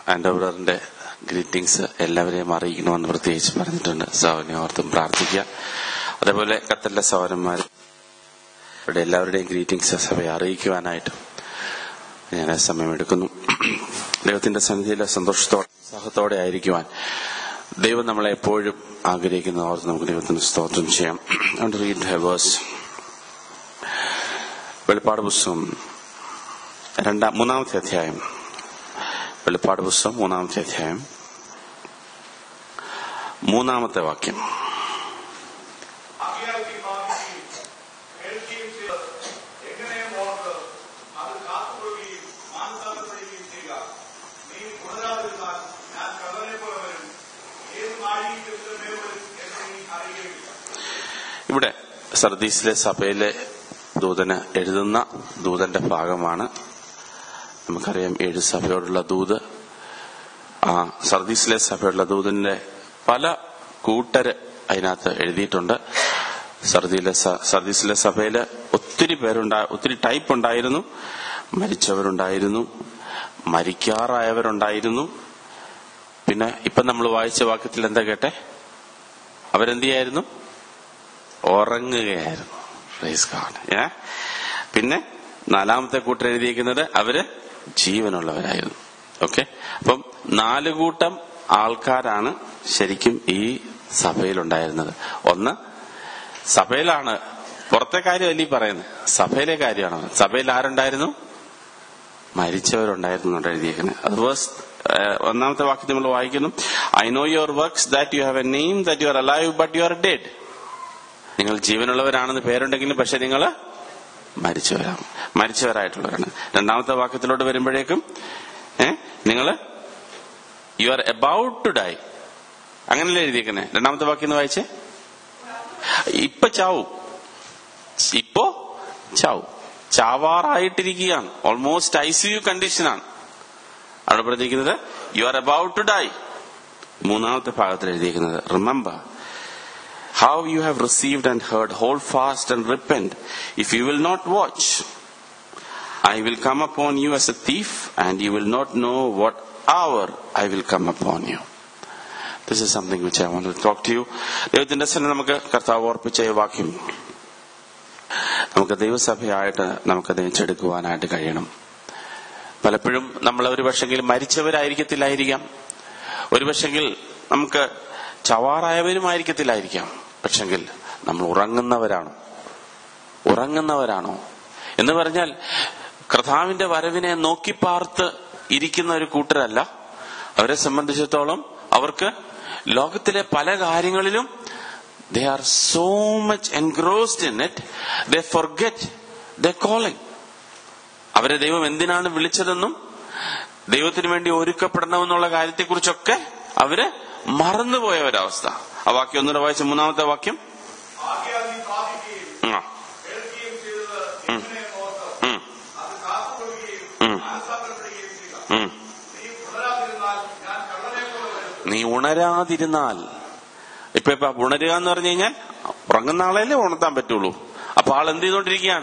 ആൻഡോവറിന്റെ greetings എല്ലാവരെയും അറിയിക്കണമെന്ന് പ്രത്യേകിച്ച് പറഞ്ഞിട്ടുണ്ട്. സഹോദരനെ ഓർത്തും പ്രാർത്ഥിക്കുക. അതേപോലെ ഖത്തറിലെ സഹോദരന്മാർ ഇവിടെ എല്ലാവരുടെയും ഗ്രീറ്റിംഗ്സ് സഭയെ അറിയിക്കുവാനായിട്ട് ഞാൻ സമയമെടുക്കുന്നു. ദൈവത്തിന്റെ സന്നിധിയിലെ സന്തോഷത്തോടെ ഉത്സാഹത്തോടെ ആയിരിക്കുവാൻ ദൈവം നമ്മളെ എപ്പോഴും ആഗ്രഹിക്കുന്ന ഓർത്ത് നമുക്ക് ദൈവത്തിന് സ്തോത്രം ചെയ്യാം. Read verse. വെളിപ്പാട് പുസ്തകം 3-ാമത്തെ അധ്യായം. വെളിപ്പാട് പുസ്തകം 3-ാമത്തെ അധ്യായം 3-ാമത്തെ വാക്യം. ഇവിടെ സർദീസിലെ സഭയിലെ ദൂതന് എഴുതുന്ന ദൂതന്റെ ഭാഗമാണ്. നമുക്കറിയാം 7 സഭയോടുള്ള ദൂത്. ആ സർദീസിലെ സഭയോടുള്ള ദൂതന്റെ പല കൂട്ടര് അതിനകത്ത് എഴുതിയിട്ടുണ്ട്. സർദീസിലെ സഭയില് ഒത്തിരി ടൈപ്പ് ഉണ്ടായിരുന്നു. മരിച്ചവരുണ്ടായിരുന്നു, മരിക്കാറായവരുണ്ടായിരുന്നു. പിന്നെ ഇപ്പൊ നമ്മൾ വായിച്ച വാക്യത്തിൽ എന്താ കേട്ടെ? അവരെന്ത് ചെയ്യായിരുന്നു? ഉറങ്ങുകയായിരുന്നു. പിന്നെ 4-ാമത്തെ കൂട്ടർ എഴുതിയിരിക്കുന്നത് അവര് ജീവനുള്ളവരായിരുന്നു. ഓക്കെ, അപ്പം 4 കൂട്ടം ആൾക്കാരാണ് ശരിക്കും ഈ സഭയിലുണ്ടായിരുന്നത്. ഒന്ന്, സഭയിലാണ്, പുറത്തെ കാര്യമല്ല ഈ പറയുന്നത്, സഭയിലെ കാര്യമാണ്. സഭയിൽ ആരുണ്ടായിരുന്നു? മരിച്ചവരുണ്ടായിരുന്നു എന്നാണ് എഴുതിയിരിക്കുന്നത്. അത് 1-ാമത്തെ വാക്യത്തിൽ നമ്മൾ വായിക്കുന്നു, I know your works that you have a name that you are alive but you are dead. നിങ്ങൾ ജീവനുള്ളവരാണെന്ന് പേരുണ്ടെങ്കിലും പക്ഷെ നിങ്ങൾ മരിച്ചവരായിട്ടുള്ളവരാണ്. 2-ാമത്തെ വാക്യത്തിലോട്ട് വരുമ്പോഴേക്കും നിങ്ങൾ you are about to die, അങ്ങനല്ലേ എഴുതിയിരിക്കുന്നത്. 2-ാമത്തെ വാക്യം എന്ന് വായിച്ചേ. ഇപ്പൊ ചാവും, ചാവാറായിട്ടിരിക്കുകയാണ്. ഓൾമോസ്റ്റ് ICU കണ്ടീഷനാണ് അവിടെ പറഞ്ഞിരിക്കുന്നത്. You are about to die. 3-ാമത്തെ ഭാഗത്തിൽ എഴുതിയിരിക്കുന്നത്, remember how you have received and heard, hold fast and repent. If you will not watch, I will come upon you as a thief, and you will not know what hour I will come upon you. This is something which I want to talk to you. ദൈവത്തിന്റെ സന്നിധിയിൽ നമുക്ക് കർത്താവ് ഓർപ്പിച്ച ഈ വാക്യം നമുക്ക് ദൈവസഭയായിട്ട് നമുക്ക് നെഞ്ചെടുക്കുവാനായിട്ട് കഴിയണം. പലപ്പോഴും നമ്മൾ ഒരു പക്ഷെങ്കിൽ മരിച്ചവരായിരിക്കത്തില്ലായിരിക്കാം, ഒരു പക്ഷെങ്കിൽ നമുക്ക് ചവാറായവരുമായിരിക്കത്തില്ലായിരിക്കാം. പക്ഷെങ്കിൽ നമ്മൾ ഉറങ്ങുന്നവരാണോ എന്ന് പറഞ്ഞാൽ കർത്താവിന്റെ വരവിനെ നോക്കിപ്പാർത്ത് ഇരിക്കുന്ന ഒരു കൂട്ടരല്ല. അവരെ സംബന്ധിച്ചിടത്തോളം അവർക്ക് ലോകത്തിലെ പല കാര്യങ്ങളിലും they are so much engrossed in it, they forget their calling. അവരെ ദൈവം എന്തിനാണ് വിളിച്ചതെന്നും ദൈവത്തിന് വേണ്ടി ഒരുക്കപ്പെടണമെന്നുള്ള കാര്യത്തെക്കുറിച്ചൊക്കെ അവര് മറന്നുപോയ ഒരവസ്ഥ. ആ വാക്യം ഒന്നുകൂടെ വായിച്ച 3-ാമത്തെ വാക്യം. നീ ഉണരാതിരുന്നാൽ, ഇപ്പൊ ഉണരുക എന്ന് പറഞ്ഞു കഴിഞ്ഞാൽ ഉറങ്ങുന്ന ആളെല്ലേ ഉണർത്താൻ പറ്റുള്ളൂ. അപ്പൊ ആൾ എന്ത് ചെയ്തോണ്ടിരിക്കുകയാണ്?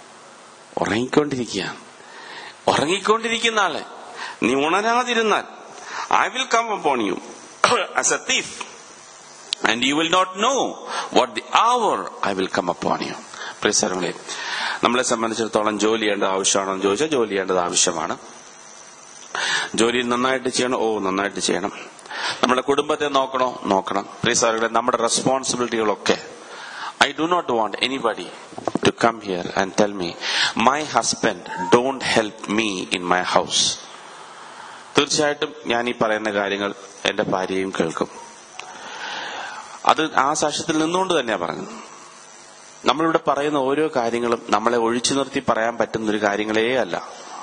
ഉറങ്ങിക്കൊണ്ടിരിക്കുന്ന ആളെ നീ ഉണരാതിരുന്നാൽ, I will come upon you as a thief, and you will not know what the hour I will come upon you. പ്രിയസഹോദരങ്ങളെ, നമ്മളെ സംബന്ധിച്ചിടത്തോളം ജോലി ചെയ്യേണ്ടത് ആവശ്യമാണോ എന്ന് ചോദിച്ചാൽ ജോലി ചെയ്യേണ്ടത് ആവശ്യമാണ്. ജോലി നന്നായിട്ട് ചെയ്യണം. നമ്മുടെ കുടുംബത്തെ നോക്കണം. പ്രിയസഹോദരങ്ങളെ, നമ്മുടെ റെസ്പോൺസിബിലിറ്റികളൊക്കെ, I do not want anybody to come here and tell me my husband don't help me in my house. തീർച്ചയായിട്ടും ഞാൻ ഈ പറയുന്ന കാര്യങ്ങൾ എന്റെ ഭാര്യയും കേൾക്കും. അത് ആ സാക്ഷ്യത്തിൽ നിന്നുകൊണ്ട് തന്നെയാ പറഞ്ഞത്. നമ്മളിവിടെ പറയുന്ന ഓരോ കാര്യങ്ങളും നമ്മളെ ഒഴിച്ചു നിർത്തി പറയാൻ പറ്റുന്ന ഒരു കാര്യങ്ങളേ അല്ല.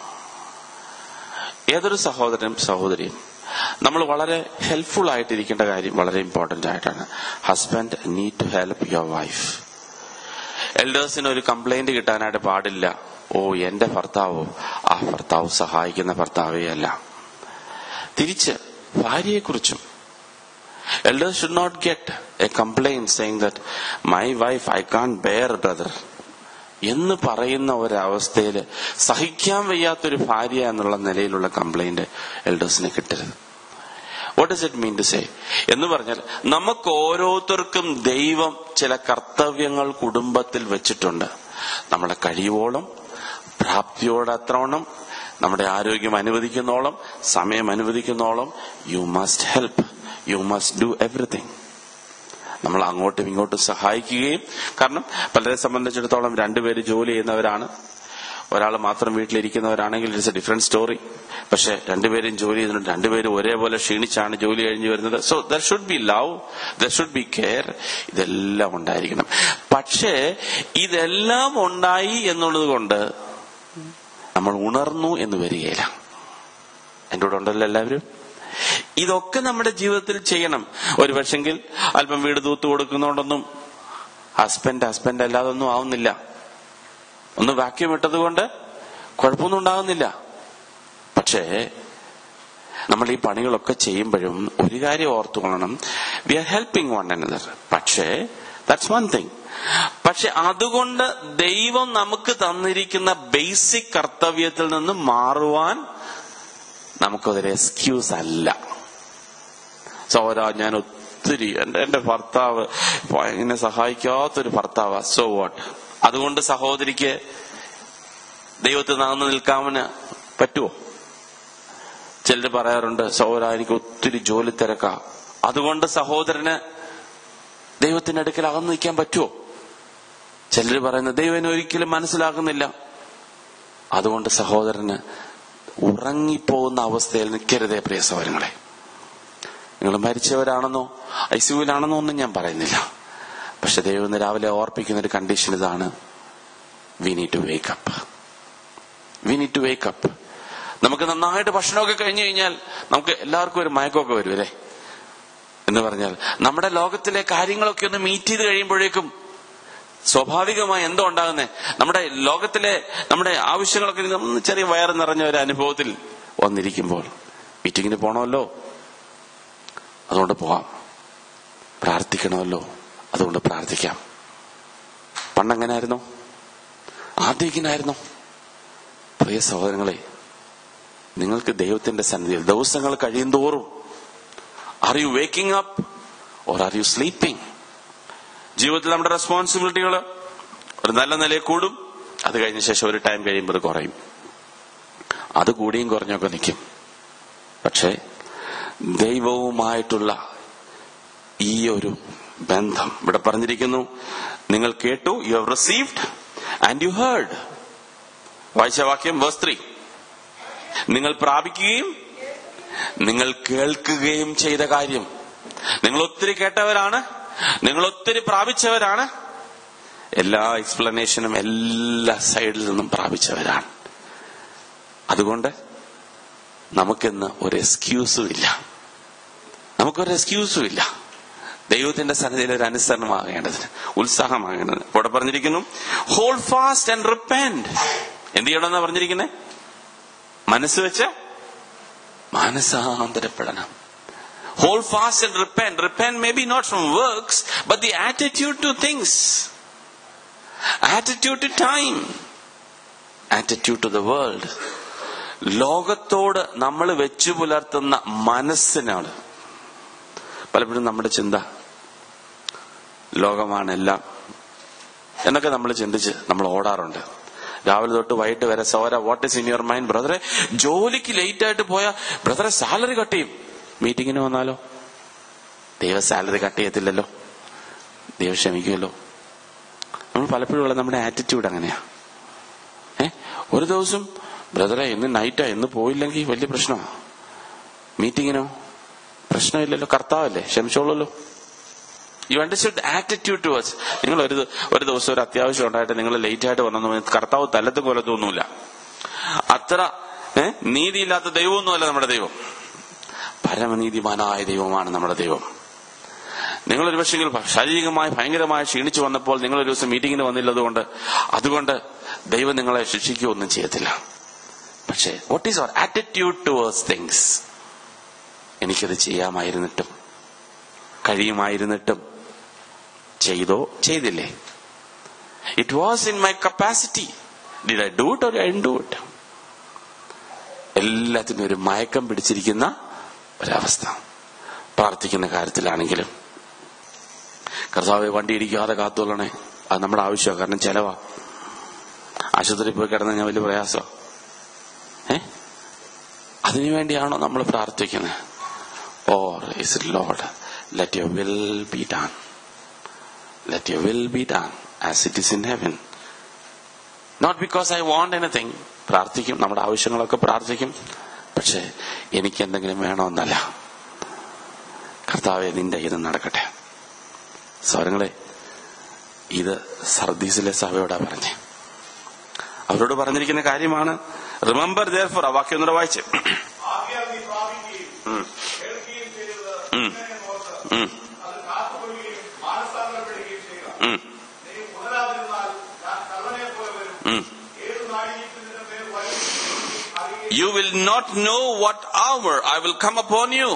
ഏതൊരു സഹോദരനും സഹോദരിയും നമ്മൾ വളരെ ഹെൽപ്ഫുൾ ആയിട്ടിരിക്കേണ്ട കാര്യം വളരെ ഇമ്പോർട്ടന്റ് ആയിട്ടാണ്. Husband need to help your wife. എൽഡേഴ്സിന് ഒരു കംപ്ലൈന്റ് കിട്ടാനായിട്ട് പാടില്ല, എന്റെ ആ ഭർത്താവ് സഹായിക്കുന്ന ഭർത്താവേ അല്ല. തിരിച്ച് ഭാര്യയെക്കുറിച്ചും elders should not get a complaint saying that my wife I can't bear brother, എന്ന് പറയുന്ന ഒരവസ്ഥയിൽ സഹിക്കാൻ വയ്യാത്തൊരു ഭാര്യ എന്നുള്ള നിലയിലുള്ള കംപ്ലൈന്റ് എൽഡേഴ്സിന് കിട്ടരുത്. What does it mean to say എന്ന് പറഞ്ഞാൽ, നമുക്ക് ഓരോരുത്തർക്കും ദൈവം ചില കർത്തവ്യങ്ങൾ കുടുംബത്തിൽ വെച്ചിട്ടുണ്ട്. നമ്മളെ കഴിയുവോളം, പ്രാപ്തിയോടെ അത്രോണം, നമ്മുടെ ആരോഗ്യം അനുവദിക്കുന്നോളം, സമയം അനുവദിക്കുന്നോളം you must help, you must do everything. നമ്മൾ അങ്ങോട്ടും ഇങ്ങോട്ടും സഹായിക്കുകയും, കാരണം പലരെ സംബന്ധിച്ചിടത്തോളം രണ്ടുപേര് ജോലി ചെയ്യുന്നവരാണ്. ഒരാൾ മാത്രം വീട്ടിലിരിക്കുന്നവരാണെങ്കിൽ ഇറ്റ്സ് എ ഡിഫറെന്റ് സ്റ്റോറി. പക്ഷെ രണ്ടുപേരും ജോലി ചെയ്യുന്നുണ്ട്, രണ്ടുപേരും ഒരേപോലെ ക്ഷീണിച്ചാണ് ജോലി കഴിഞ്ഞ് വരുന്നത്. So there should be love, there should be care, ഇതെല്ലാം ഉണ്ടായിരിക്കണം. പക്ഷേ ഇതെല്ലാം ഉണ്ടായി എന്നുള്ളത് കൊണ്ട് നമ്മൾ ഉണർന്നു എന്ന് വരികയില്ല. എന്റെ കൂടെ ഉണ്ടല്ലോ എല്ലാവരും. ഇതൊക്കെ നമ്മുടെ ജീവിതത്തിൽ ചെയ്യണം. ഒരു പക്ഷെങ്കിൽ അല്പം വീട് തൂത്ത് കൊടുക്കുന്നതുകൊണ്ടൊന്നും ഹസ്ബൻഡ് അല്ലാതെ ഒന്നും ആവുന്നില്ല. ഒന്ന് വാക്യൂം ഇട്ടത് കൊണ്ട് കുഴപ്പമൊന്നും ഉണ്ടാകുന്നില്ല. പക്ഷേ നമ്മൾ ഈ പണികളൊക്കെ ചെയ്യുമ്പോഴും ഒരു കാര്യം ഓർത്തുകൊള്ളണം, we are helping one another. പക്ഷേ ദാറ്റ്സ് വൺ തിങ്. പക്ഷെ അതുകൊണ്ട് ദൈവം നമുക്ക് തന്നിരിക്കുന്ന ബേസിക് കർത്തവ്യത്തിൽ നിന്ന് മാറുവാൻ നമുക്കതൊരു എക്സ്ക്യൂസ് അല്ല. സഹോദരാ, ഞാൻ ഒത്തിരി എന്റെ ഭർത്താവ് എന്നെ സഹായിക്കാത്തൊരു ഭർത്താവ്, സോ വാട്ട്? അതുകൊണ്ട് സഹോദരിക്ക് ദൈവത്തിൽ നകന്നു നിൽക്കാമെന്ന് പറ്റുമോ? ചിലർ പറയാറുണ്ട്, സഹോദരാ എനിക്ക് ഒത്തിരി ജോലി തിരക്കാ, അതുകൊണ്ട് സഹോദരന് ദൈവത്തിന്റെ അടുക്കൽ അകന്നു നിൽക്കാൻ പറ്റുമോ? ചിലർ പറയുന്നത് ദൈവനെ ഒരിക്കലും മനസ്സിലാക്കുന്നില്ല, അതുകൊണ്ട് സഹോദരന് ഉറങ്ങിപ്പോകുന്ന അവസ്ഥയിൽ നിൽക്കരുതേ. പ്രിയ സഹോദരങ്ങളെ, നിങ്ങൾ മരിച്ചവരാണെന്നോ ഐസിയുവിലാണെന്നോ ഒന്നും ഞാൻ പറയുന്നില്ല. പക്ഷെ ദൈവം രാവിലെ ഓർപ്പിക്കുന്ന ഒരു കണ്ടീഷൻ ഇതാണ്: we need to wake up. We need to wake up. നമുക്ക് നന്നായിട്ട് ഭക്ഷണമൊക്കെ കഴിഞ്ഞു കഴിഞ്ഞാൽ നമുക്ക് എല്ലാവർക്കും ഒരു മയക്കമൊക്കെ വരും അല്ലേ എന്ന് പറഞ്ഞാൽ, നമ്മുടെ ലോകത്തിലെ കാര്യങ്ങളൊക്കെ ഒന്ന് മീറ്റ് ചെയ്ത് കഴിയുമ്പോഴേക്കും സ്വാഭാവികമായി എന്തോ ഉണ്ടാകുന്നേ, നമ്മുടെ ലോകത്തിലെ നമ്മുടെ ആവശ്യങ്ങളൊക്കെ ചെറിയ വയറ് നിറഞ്ഞ ഒരു അനുഭവത്തിൽ വന്നിരിക്കുമ്പോൾ മീറ്റിങ്ങിന് പോകണമല്ലോ, അതുകൊണ്ട് പോവാം. പ്രാർത്ഥിക്കണമല്ലോ, അതുകൊണ്ട് പ്രാർത്ഥിക്കാം. പണ്ടെങ്ങനായിരുന്നോ? ആദ്യം ഇങ്ങനായിരുന്നോ? പ്രിയ സഹോദരങ്ങളെ, നിങ്ങൾക്ക് ദൈവത്തിന്റെ സന്നിധിയിൽ ദിവസങ്ങൾ കഴിയും തോറും are you waking up or are you sleeping? ജീവിതത്തിൽ നമ്മുടെ റെസ്പോൺസിബിലിറ്റികൾ ഒരു നല്ല നിലയിൽ കൂടും. അത് കഴിഞ്ഞ ശേഷം ഒരു ടൈം കഴിയുമ്പോൾ അത് കുറയും. അത് കൂടിയും കുറഞ്ഞൊക്കെ നിൽക്കും. പക്ഷേ ദൈവവുമായിട്ടുള്ള ഈ ഒരു ബന്ധം ഇവിടെ പറഞ്ഞിരിക്കുന്നു. നിങ്ങൾ കേട്ടു, you have received and you heard. വായിച്ച വാക്യം വേഴ്സ് 3. നിങ്ങൾ പ്രാപിക്കുകയും നിങ്ങൾ കേൾക്കുകയും ചെയ്ത കാര്യം. നിങ്ങൾ ഒത്തിരി കേട്ടവരാണ്, നിങ്ങൾ ഒത്തിരി പ്രാപിച്ചവരാണ്, എല്ലാ എക്സ്പ്ലനേഷനും എല്ലാ സൈഡിൽ നിന്നും പ്രാപിച്ചവരാണ്. അതുകൊണ്ട് നമുക്കിന്ന് ഒരു എക്സ്ക്യൂസും ഇല്ല, നമുക്കൊരു എക്സ്ക്യൂസും ഇല്ല. ദൈവത്തിന്റെ സന്നിധിയിൽ ഒരു അനുസരണമാകേണ്ടതിന്, ഉത്സാഹമാകേണ്ടതിന് ഇവിടെ പറഞ്ഞിരിക്കുന്നു, ഹോൾഡ് ഫാസ്റ്റ് ആൻഡ് റിപ്പന്റ്. എന്ത് ചെയ്യണമെന്നാ പറഞ്ഞിരിക്കുന്നത്? മനസ്സ് വെച്ച് മാനസാന്തരപ്പെടണം. Hold fast and repent. Repent maybe not from works, but the attitude to things, attitude to time, attitude to the world. ലോകത്തോട് നമ്മൾ വെച്ചു പുലർത്തുന്ന മനസ്സിനാണ് പലപ്പോഴും നമ്മുടെ ചിന്ത. ലോകമാണ് എല്ലാം എന്നൊക്കെ നമ്മൾ ചിന്തിച്ച് നമ്മൾ ഓടാറുണ്ട്. രാവിലെ തൊട്ട് വൈകിട്ട് വരെ. സോര, what is in your mind? ബ്രദറെ, ജോലിക്ക് ലേറ്റ് ആയിട്ട് പോയാ ബ്രദറെ സാലറി കട്ട് ചെയ്യും. മീറ്റിങ്ങിന് വന്നാലോ? ദൈവം സാലറി കട്ട് ചെയ്യത്തില്ലല്ലോ, ദൈവം ക്ഷമിക്കുമല്ലോ. നമ്മൾ പലപ്പോഴും ഉള്ള നമ്മുടെ ആറ്റിറ്റ്യൂഡ് അങ്ങനെയാ. ഒരു ദിവസം ബ്രദറെ ഇന്ന് നൈറ്റാ, ഇന്ന് പോയില്ലെങ്കിൽ വലിയ പ്രശ്നമാണ്. മീറ്റിങ്ങിനോ പ്രശ്നമില്ലല്ലോ, കർത്താവല്ലേ, ക്ഷമിച്ചോളൂല്ലോ. You understand attitude towards. നിങ്ങൾ ഒരു ദിവസം ഒരു അത്യാവശ്യം ഉണ്ടായിട്ട് നിങ്ങൾ ലേറ്റ് ആയിട്ട് വന്നു, കർത്താവ് തല്ലത്തും കൊല്ലത്തൊന്നുമില്ല. അത്ര നീതിയില്ലാത്ത ദൈവമൊന്നുമല്ല നമ്മുടെ ദൈവം. പരമനീതിമാനായ ദൈവമാണ് നമ്മുടെ ദൈവം. നിങ്ങളൊരു പക്ഷേ ശാരീരികമായി ഭയങ്കരമായി ക്ഷീണിച്ചു വന്നപ്പോൾ നിങ്ങൾ ഒരു ദിവസം മീറ്റിങ്ങിന് വന്നില്ലതുകൊണ്ട് അതുകൊണ്ട് ദൈവം നിങ്ങളെ ശിക്ഷിക്കുകയൊന്നും ചെയ്യത്തില്ല. പക്ഷേ what is our attitude towards things? എനിക്കത് ചെയ്യാമായിരുന്നിട്ടും കഴിയുമായിരുന്നിട്ടും ചെയ്തോ ചെയ്തില്ലേ? It was in my capacity. Did I do it or I didn't do it? എല്ലാത്തിനും ഒരു മയക്കം പിടിച്ചിരിക്കുന്ന ഒരവസ്ഥ. പ്രാർത്ഥിക്കുന്ന കാര്യത്തിലാണെങ്കിലും കർത്താവേ വണ്ടി ഇടിക്കാതെ കാത്തോളണേ, അത് നമ്മുടെ ആവശ്യമാണ്. കാരണം ചെലവാ. ആശുപത്രിയിൽ പോയി കിടന്നാൽ ഞാൻ വലിയ പ്രയാസം. അതിനു വേണ്ടിയാണോ നമ്മൾ പ്രാർത്ഥിക്കുന്നത്? Or is it, Lord, let your will be done. Let your will be done as it is in heaven. Not because I want anything. പ്രാർത്ഥിക്കും, നമ്മുടെ ആവശ്യങ്ങളൊക്കെ പ്രാർത്ഥിക്കും. പക്ഷെ എനിക്ക് എന്തെങ്കിലും വേണമെന്നല്ല. കർത്താവേ നിന്റെ ഇത് നടക്കട്ടെ. സഹോദരങ്ങളെ, ഇത് സർദീസിലെ സഭയോടാ പറഞ്ഞേ. അവരോട് പറഞ്ഞിരിക്കുന്ന കാര്യമാണ്. റിമെമ്പർ therefore, ആ വാക്യം ഒന്നുകൂടെ വായിച്ചേ. You will not know what hour I will come upon you.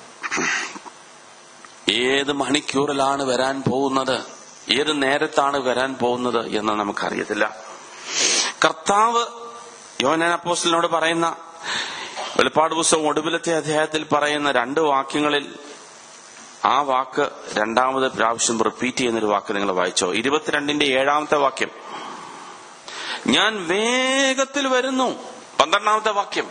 ഏത് മണിക്കൂറിലാണ് വരാൻ പോകുന്നത്, ഏത് നേരത്താണ് വരാൻ പോകുന്നത് എന്ന് നമുക്കറിയത്തില്ല. കർത്താവ് യോഹന്നാൻ അപ്പോസ്തലനോട് പറയുന്ന വെളിപ്പാട് പുസ്തകം ഒടുവിലത്തെ അധ്യായത്തിൽ പറയുന്ന 2 വാക്യങ്ങളിൽ ആ വാക്ക് രണ്ടാമത് പ്രാവശ്യം റിപ്പീറ്റ് ചെയ്യുന്നൊരു വാക്ക് നിങ്ങൾ വായിച്ചോ? 22ന്റെ 7ാമത്തെ വാക്യം, ഞാൻ വേഗത്തിൽ വരുന്നു. 12ാമത്തെ വാക്യം,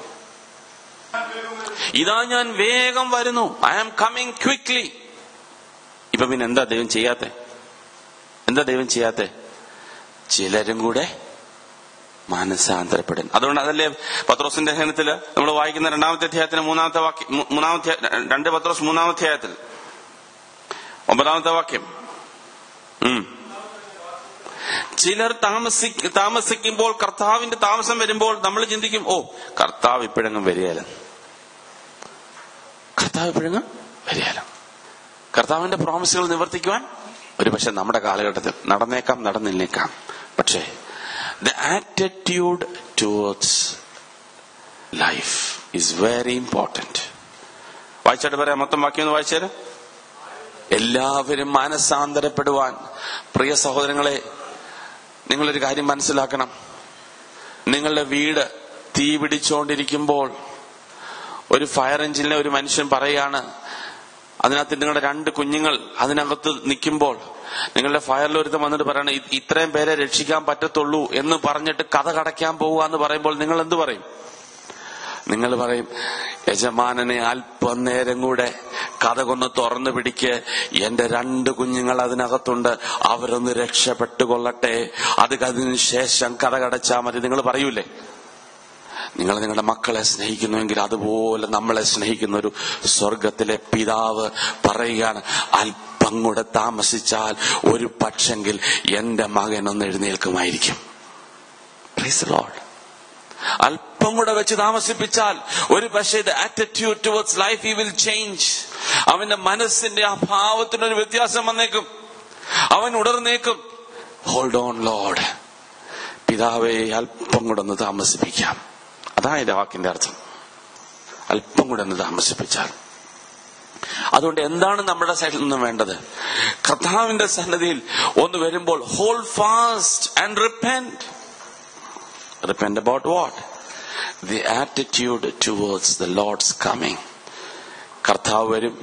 ഇതാ ഞാൻ വേഗം വരുന്നു. I am coming quickly. ഇപ്പൊ പിന്നെ എന്താ ദൈവം ചെയ്യാത്തെ? ചിലരും കൂടെ മാനസാന്തരപ്പെടും. അതുകൊണ്ട് അതല്ലേ പത്രോസിന്റെ ലേഖനത്തില് നമ്മൾ വായിക്കുന്ന 2ാമത്തെ അധ്യായത്തിന് 3ാമത്തെ വാക്യം, 2 പത്രോസ് 3ാമത്തെ അധ്യായത്തിൽ 9ാമത്തെ വാക്യം, ചിലർ താമസിക്കുമ്പോൾ, കർത്താവിന്റെ താമസം വരുമ്പോൾ നമ്മൾ ചിന്തിക്കും, ഓ കർത്താവ് ഇപ്പോഴെങ്ങും വരികയില്ല. കർത്താവിന്റെ പ്രോമിസുകൾ നിവർത്തിക്കുവാൻ ഒരു പക്ഷെ നമ്മുടെ കാലഘട്ടത്തിൽ നടന്നേക്കാം, നടന്നില്ലേക്കാം. പക്ഷേ the attitude towards life is very important. വായിച്ചാട്ട് പറയാം, മൊത്തം വാക്യം ഒന്ന് വായിച്ചാല്. എല്ലാവരും മാനസാന്തരപ്പെടുവാൻ. പ്രിയ സഹോദരങ്ങളെ, നിങ്ങളൊരു കാര്യം മനസ്സിലാക്കണം. നിങ്ങളുടെ വീട് തീ പിടിച്ചുകൊണ്ടിരിക്കുമ്പോൾ ഒരു ഫയർ എഞ്ചിനിലെ ഒരു മനുഷ്യൻ പറയാണ്, അതിനകത്ത് നിങ്ങളുടെ 2 കുഞ്ഞുങ്ങൾ അതിനകത്ത് നിൽക്കുമ്പോൾ നിങ്ങളുടെ ഫയറിൽ ഒരുത്തം വന്നിട്ട് പറയണ, ഇത്രയും പേരെ രക്ഷിക്കാൻ പറ്റത്തുള്ളൂ എന്ന് പറഞ്ഞിട്ട് കഥ കടയ്ക്കാൻ പോവുക എന്ന് പറയുമ്പോൾ നിങ്ങൾ എന്ത് പറയും? നിങ്ങൾ പറയും, യജമാനനെ അല്പം നേരം കൂടെ കഥ കൊന്ന് തുറന്നു പിടിക്ക്, എന്റെ 2 കുഞ്ഞുങ്ങൾ അതിനകത്തുണ്ട്, അവരൊന്ന് രക്ഷപ്പെട്ടുകൊള്ളട്ടെ, അതിനു ശേഷം കഥ കടച്ചാൽ മതി. നിങ്ങൾ പറയൂലേ? നിങ്ങൾ നിങ്ങളുടെ മക്കളെ സ്നേഹിക്കുന്നുവെങ്കിൽ അതുപോലെ നമ്മളെ സ്നേഹിക്കുന്ന ഒരു സ്വർഗത്തിലെ പിതാവ് പറയുകയാണ്, അല്പം കൂടെ താമസിച്ചാൽ ഒരു പക്ഷെങ്കിൽ എന്റെ മകൻ ഒന്ന് എഴുന്നേൽക്കുമായിരിക്കും. Price the Lord. അല്പം കൂടെ വെച്ച് താമസിപ്പിച്ചാൽ ഒരു പക്ഷേ the attitude towards life he will change. അവന്റെ മനസ്സിന്റെ ആ ഭാവത്തിനൊരു വ്യത്യാസം വന്നേക്കും. അവൻ ഉണർന്നേക്കും. ഹോൾഡ് ഓൺ ലോർഡ്, പിതാവേ അല്പം കൂടെ ഒന്ന് താമസിപ്പിക്കാം. അതായത് വാക്കിന്റെ അർത്ഥം, അല്പം കൂടെ ഒന്ന് താമസിപ്പിച്ചാൽ. അതുകൊണ്ട് എന്താണ് നമ്മുടെ സൈഡിൽ നിന്നും വേണ്ടത്? കർത്താവിന്റെ സന്നിധിയിൽ ഒന്ന് വരുമ്പോൾ hold fast and repent. Repent about what? The attitude towards the Lord's coming. കർത്താവ് വരും.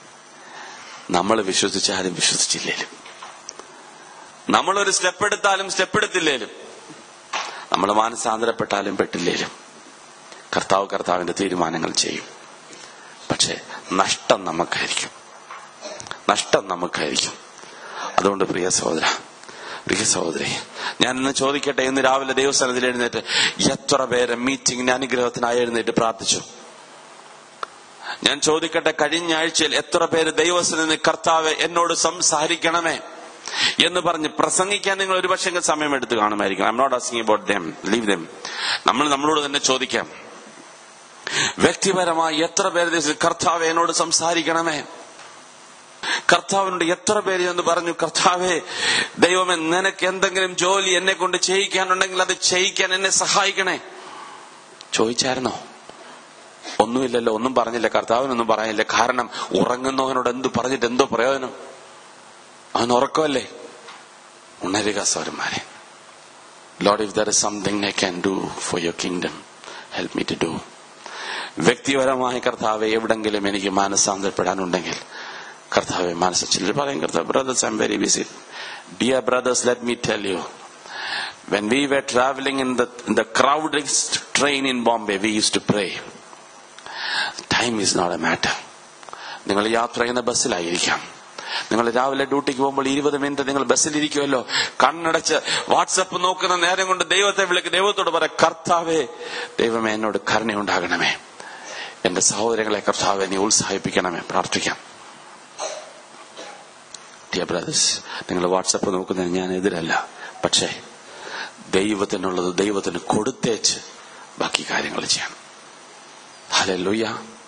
നമ്മൾ വിശ്വസിച്ചാലും വിശ്വസിച്ചില്ലേലും, നമ്മളൊരു സ്റ്റെപ്പ് എടുത്താലും സ്റ്റെപ്പ് എടുത്തില്ലേലും, നമ്മൾ മാനസാന്തരപ്പെട്ടാലും പെട്ടില്ലേലും കർത്താവിന്റെ തീരുമാനങ്ങൾ ചെയ്യും. പക്ഷെ നഷ്ടം നമുക്കായിരിക്കും. അതുകൊണ്ട് പ്രിയ സഹോദരി, ഞാൻ ഇന്ന് ചോദിക്കട്ടെ, ഇന്ന് രാവിലെ ദൈവസന്നിധിയിൽ എഴുന്നേറ്റ് എത്ര പേര് മീറ്റിംഗിന് അനുഗ്രഹത്തിനായി എഴുന്നേറ്റ് പ്രാർത്ഥിച്ചു? ഞാൻ ചോദിക്കട്ടെ, കഴിഞ്ഞ ആഴ്ചയിൽ എത്ര പേര് ദൈവസന്നിധിയിൽ കർത്താവേ എന്നോട് സംസാരിക്കണമേ എന്ന് പറഞ്ഞ് പ്രസംഗിക്കാൻ നിങ്ങൾ ഒരു പക്ഷേ സമയം എടുത്ത് കാണുമായിരിക്കും. I am not asking about them, leave them. നമ്മളോട് തന്നെ ചോദിക്കാം, വ്യക്തിപരമായി എത്ര പേര് കർത്താവേ എന്നോട് സംസാരിക്കണമേ? കർത്താവിനോട് എത്ര പേര് എന്ന് പറഞ്ഞു, കർത്താവേ ദൈവമേ നിനക്ക് എന്തെങ്കിലും ജോലി എന്നെ കൊണ്ട് ചെയ്യിക്കാനുണ്ടെങ്കിൽ അത് ചെയ്യിക്കാൻ എന്നെ സഹായിക്കണേ. ചോദിച്ചായിരുന്നോ? ഒന്നുമില്ലല്ലോ, ഒന്നും പറഞ്ഞില്ല, കർത്താവിനൊന്നും പറയാനില്ല. കാരണം ഉറങ്ങുന്നവനോട് എന്ത് പറഞ്ഞിട്ട് എന്തോ പ്രയോജനം? അവൻ ഉറക്കമല്ലേ? ഉണരുക സഹോദരന്മാരെ. Lord, if there is something I can do for your kingdom, help me to do. വ്യക്തിപരമായി കർത്താവെ എവിടെങ്കിലും എനിക്ക് മാനസാന്തരപ്പെടാനുണ്ടെങ്കിൽ കർത്താവെ ചിലർ പറയും, കർത്താവ്, brothers, I'm very busy. Dear brothers, let me tell you, when we were traveling in the crowded train in Bombay, we used to pray. Time is not a matter. നിങ്ങൾ യാത്ര ചെയ്യുന്ന ബസ്സിലായിരിക്കാം, നിങ്ങൾ രാവിലെ ഡ്യൂട്ടിക്ക് പോകുമ്പോൾ 20 മിനിറ്റ് നിങ്ങൾ ബസ്സിലിരിക്കുമല്ലോ, കണ്ണടച്ച് വാട്സപ്പ് നോക്കുന്ന നേരം കൊണ്ട് ദൈവത്തെ വിളിക്ക്, ദൈവത്തോട് പറ, കർത്താവേ, ദൈവമേ എന്നോട് കരുണയുണ്ടാകണമേ, എന്റെ സഹോദരങ്ങളെ കർത്താവെ നീ ഉത്സാഹിപ്പിക്കണമേ. പ്രാർത്ഥിക്കാം. ഡിയർ ബ്രദേഴ്സ്, നിങ്ങൾ വാട്സപ്പ് നോക്കുന്നതിന് ഞാൻ എതിരല്ല. പക്ഷേ ദൈവത്തിനുള്ളത് ദൈവത്തിന് കൊടുത്തേച്ച് ബാക്കി കാര്യങ്ങൾ ചെയ്യണം. ഹല്ലേലൂയ.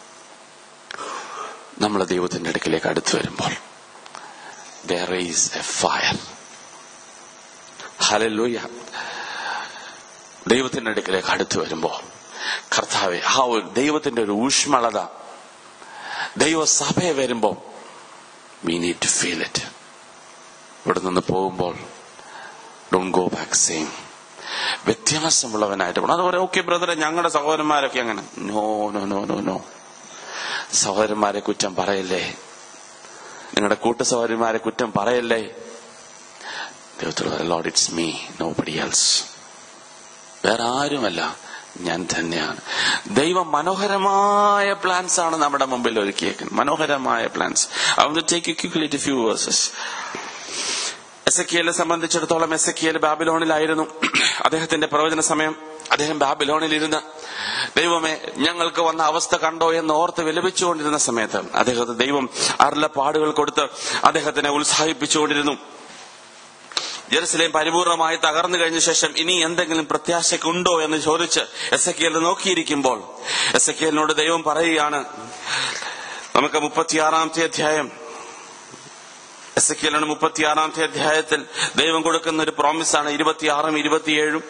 നമ്മൾ ദൈവത്തിന്റെ അടുക്കിലേക്ക് അടുത്തു വരുമ്പോൾ there is a fire. Hallelujah. ദൈവത്തിന്റെ അടുക്കിലേക്ക് അടുത്തു വരുമ്പോൾ കർത്താവെ, ആ ഒരു ദൈവത്തിന്റെ ഒരു ഊഷ്മളത ദൈവസഭയെ വരുമ്പോൾ we need to feel it. ഇവിടെ നിന്ന് പോകുമ്പോൾ don't go back same. വ്യത്യാസമുള്ളവനായിട്ട് പോകണം. അതുപോലെ ഓക്കെ ബ്രദറെ, ഞങ്ങളുടെ സഹോദരന്മാരൊക്കെ അങ്ങനെ. No no no no no. സഹോദരന്മാരെ കുറ്റം പറയല്ലേ, നിങ്ങളുടെ കൂട്ട സഹോദരന്മാരെ കുറ്റം പറയല്ലേ. ദൈവത്തോട് Lord, it's me, nobody else. വേറെ ആരുമല്ല, ഞാൻ തന്നെയാണ്. ദൈവം മനോഹരമായ പ്ലാൻസ് ആണ് നമ്മുടെ മുമ്പിൽ ഒരുക്കിയേക്കുന്നത്. മനോഹരമായ plans. I want to take you quickly to few verses. എസെക്കിയേലിനെ സംബന്ധിച്ചിടത്തോളം എസെക്കിയേൽ ബാബിലോണിലായിരുന്നു. അദ്ദേഹത്തിന്റെ പ്രവചന സമയം അദ്ദേഹം ബാബിലോണിലിരുന്ന് ദൈവമേ ഞങ്ങൾക്ക് വന്ന അവസ്ഥ കണ്ടോ എന്ന് ഓർത്ത് വിലപിച്ചുകൊണ്ടിരുന്ന സമയത്ത് അദ്ദേഹത്തെ ദൈവം അരുളപ്പാടുകൾ കൊടുത്ത് അദ്ദേഹത്തിനെ ഉത്സാഹിപ്പിച്ചുകൊണ്ടിരുന്നു. ജെറുസലേം പരിപൂർണമായി തകർന്നു കഴിഞ്ഞ ശേഷം ഇനി എന്തെങ്കിലും പ്രത്യാശക്കുണ്ടോ എന്ന് ചോദിച്ച് എസെക്കിയേൽ നോക്കിയിരിക്കുമ്പോൾ എസെക്കിയേലിനോട് ദൈവം പറയുകയാണ്. നമുക്ക് 36-ാമത്തെ അധ്യായം, എസെക്കിയേലിന് 36-ാമത്തെ അധ്യായത്തിൽ ദൈവം കൊടുക്കുന്ന ഒരു പ്രോമിസാണ് 26-ഉം 27-ഉം.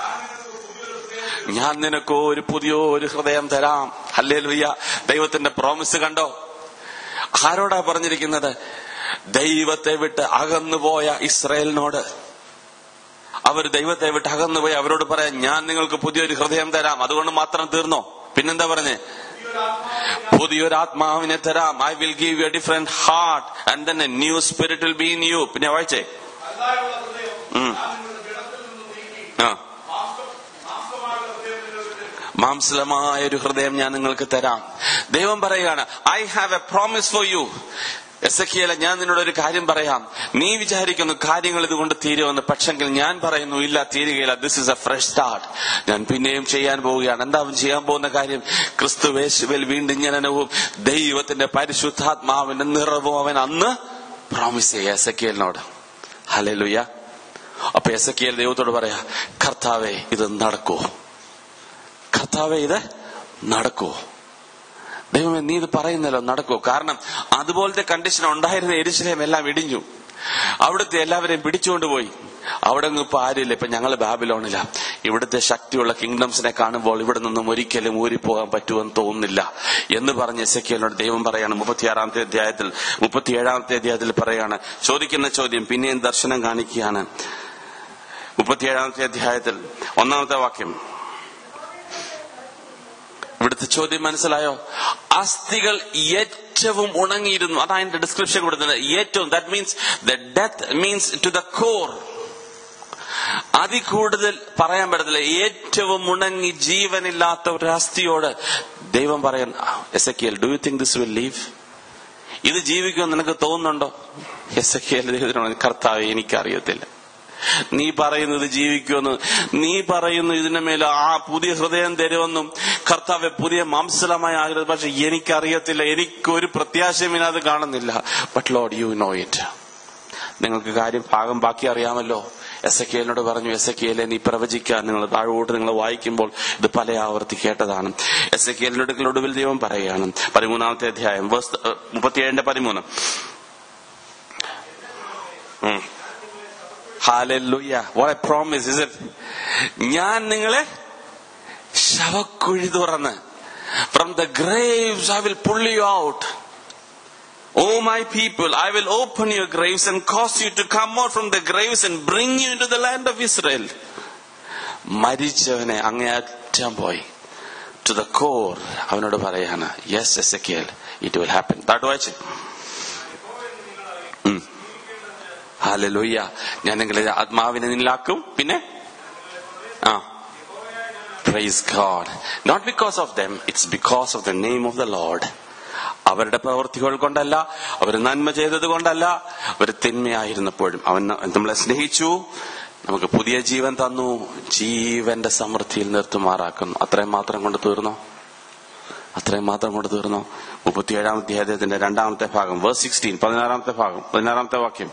ഞാൻ നിനക്കോ ഒരു പുതിയൊരു ഹൃദയം തരാം. ഹല്ലേലൂയ. ദൈവത്തിന്റെ പ്രോമിസ് കണ്ടോ? ആരോടാ പറഞ്ഞിരിക്കുന്നത്? ദൈവത്തെ വിട്ട് അകന്നുപോയ ഇസ്രായേലിനോട്. അവർ ദൈവത്തെ വിട്ട് അകന്നുപോയി അവരോട് പറയാം, ഞാൻ നിങ്ങൾക്ക് പുതിയൊരു ഹൃദയം തരാം. അതുകൊണ്ട് മാത്രം തീർന്നോ? പിന്നെന്താ പറഞ്ഞേ? പുതിയൊരു ആത്മാവിനെ തരാം. I will give you a different heart and then a new spirit will be in you. പിന്നെ വായിച്ചേ. മാംസലമായ ഒരു ഹൃദയം ഞാൻ നിങ്ങൾക്ക് തരാം. ദൈവം പറയുകയാണ്, I have a promise for you. എസെക്കിയേലേ, ഞാൻ നിന്നോട് ഒരു കാര്യം പറയാം. നീ വിചാരിക്കുന്നു കാര്യങ്ങൾ ഇതുകൊണ്ട് തീരുമെന്ന്, പക്ഷെങ്കിൽ ഞാൻ പറയുന്നു ഇല്ല, തീരുകയില്ല. This is a fresh start. ഞാൻ പിന്നെയും ചെയ്യാൻ പോവുകയാണ്. എന്താ അവൻ ചെയ്യാൻ പോകുന്ന കാര്യം? ക്രിസ്തുവേശുവിൽ വീണ്ടും ജനനവും ദൈവത്തിന്റെ പരിശുദ്ധാത്മാവിന്റെ നിറവും അവൻ അന്ന് പ്രോമിസ് ചെയ്യുക എസെക്കിയേലിനോട്. ഹല്ലേലൂയ. അപ്പൊ എസെക്കിയേൽ ദൈവത്തോട് പറയാ, കർത്താവേ ഇത് നടക്കൂ, കർത്താവേ ഇത് നടക്കൂ. ദൈവമേ നീ ഇത് പറയുന്നല്ലോ, നടക്കൂ. കാരണം അതുപോലത്തെ കണ്ടീഷൻ ഉണ്ടായിരുന്ന യെരൂശലേം എല്ലാം ഇടിഞ്ഞു. അവിടുത്തെ എല്ലാവരെയും പിടിച്ചുകൊണ്ടുപോയി. അവിടെ ഒന്നും ഇപ്പൊ ആരുമില്ല. ഇപ്പൊ ഞങ്ങൾ ബാബിലോണില്ല. ഇവിടുത്തെ ശക്തിയുള്ള കിങ്ഡംസിനെ കാണുമ്പോൾ ഇവിടെ നിന്നും ഒരിക്കലും ഊരിപ്പോകാൻ പറ്റുമെന്ന് തോന്നുന്നില്ല എന്ന് പറഞ്ഞ് എസെക്കിയേലിനോട് ദൈവം പറയാണ്. 37-ാമത്തെ അധ്യായത്തിൽ 37-ാമത്തെ അധ്യായത്തിൽ പറയാണ്, ചോദിക്കുന്ന ചോദ്യം പിന്നെയും ദർശനം കാണിക്കുകയാണ്. 37-ാമത്തെ അധ്യായത്തിൽ 1-ാമത്തെ വാക്യം. ഇവിടുത്തെ ചോദ്യം മനസ്സിലായോ? അസ്ഥികൾ ഏറ്റവും ഉണങ്ങിയിരുന്നു. അതാണ് അതിന്റെ ഡിസ്ക്രിപ്ഷൻ കൊടുക്കുന്നത്. ഏറ്റവും, that means the death means to the core. അതിൽ കൂടുതൽ പറയാൻ പറ്റത്തില്ല. ഏറ്റവും ഉണങ്ങി ജീവനില്ലാത്ത ഒരു അസ്ഥിയോട് ദൈവം പറയാൻ, Ezekiel, do you think this will live? ഇത് ജീവിക്കുമെന്ന് നിനക്ക് തോന്നുന്നുണ്ടോ? എസെക്കിയേൽ ദൈവത്തിനോട്, കർത്താവേ എനിക്കറിയത്തില്ല, നീ പറയുന്നത് ജീവിക്കുമെന്ന്, നീ പറയുന്നു ഇതിന്റെ മേലെ ആ പുതിയ ഹൃദയം തരുമെന്നും, കർത്താവെ പുതിയ മാംസലമായ ആഗ്രഹം, പക്ഷെ എനിക്കറിയത്തില്ല, എനിക്കൊരു പ്രത്യാശയും ഇതിനകത്ത് കാണുന്നില്ല. But Lord you know it. നിങ്ങൾക്ക് കാര്യം ഭാഗം ബാക്കി അറിയാമല്ലോ. എസെക്കിയേലിനോട് പറഞ്ഞു, എസെക്കിയേലേ നീ പ്രവചിക്കാൻ. നിങ്ങൾ താഴോട്ട് നിങ്ങൾ വായിക്കുമ്പോൾ ഇത് പല ആവർത്തി കേട്ടതാണ്. എസെക്കിയേലിന്റെ ഒടുവിൽ ദൈവം പറയുകയാണ്. 13-ാമത്തെ അധ്യായം 37-13. Hallelujah. What a promise, is it? ഞാൻ നിങ്ങളെ ശവക്കുഴി തുറന്ന്, from the graves I will pull you out. O my people, I will open your graves and cause you to come out from the graves and bring you into the land of Israel. മരിച്ചവനെ അങ്ങേയറ്റം പോയി to the core അവനോട് പറയാണ്, yes Ezekiel, it will happen. താട്ട് വായിച്ച്. Hallelujah. ഞാൻ നിങ്ങളെ ആത്മാവിനെ നിന്നിലാക്കും. പിന്നെ praise God. Not because of them, it's because of the name of the Lord. അവരുടെ പ്രവൃത്തികൾ കൊണ്ടല്ല, അവർ നന്മ ചെയ്തത് കൊണ്ടല്ല, അവർ തിന്മയായിരുന്നപ്പോഴും അവൻ നമ്മളെ സ്നേഹിച്ചു, നമുക്ക് പുതിയ ജീവൻ തന്നു, ജീവന്റെ സമൃദ്ധിയിൽ നിർത്തുമാറാക്കുന്നു. അത്രയും മാത്രം കൊണ്ട് തീർന്നോ? 37 അധ്യായത്തിന്റെ 2-ാമത്തെ ഭാഗം, വേഴ്സ് 16, 16-ാമത്തെ വാക്യം.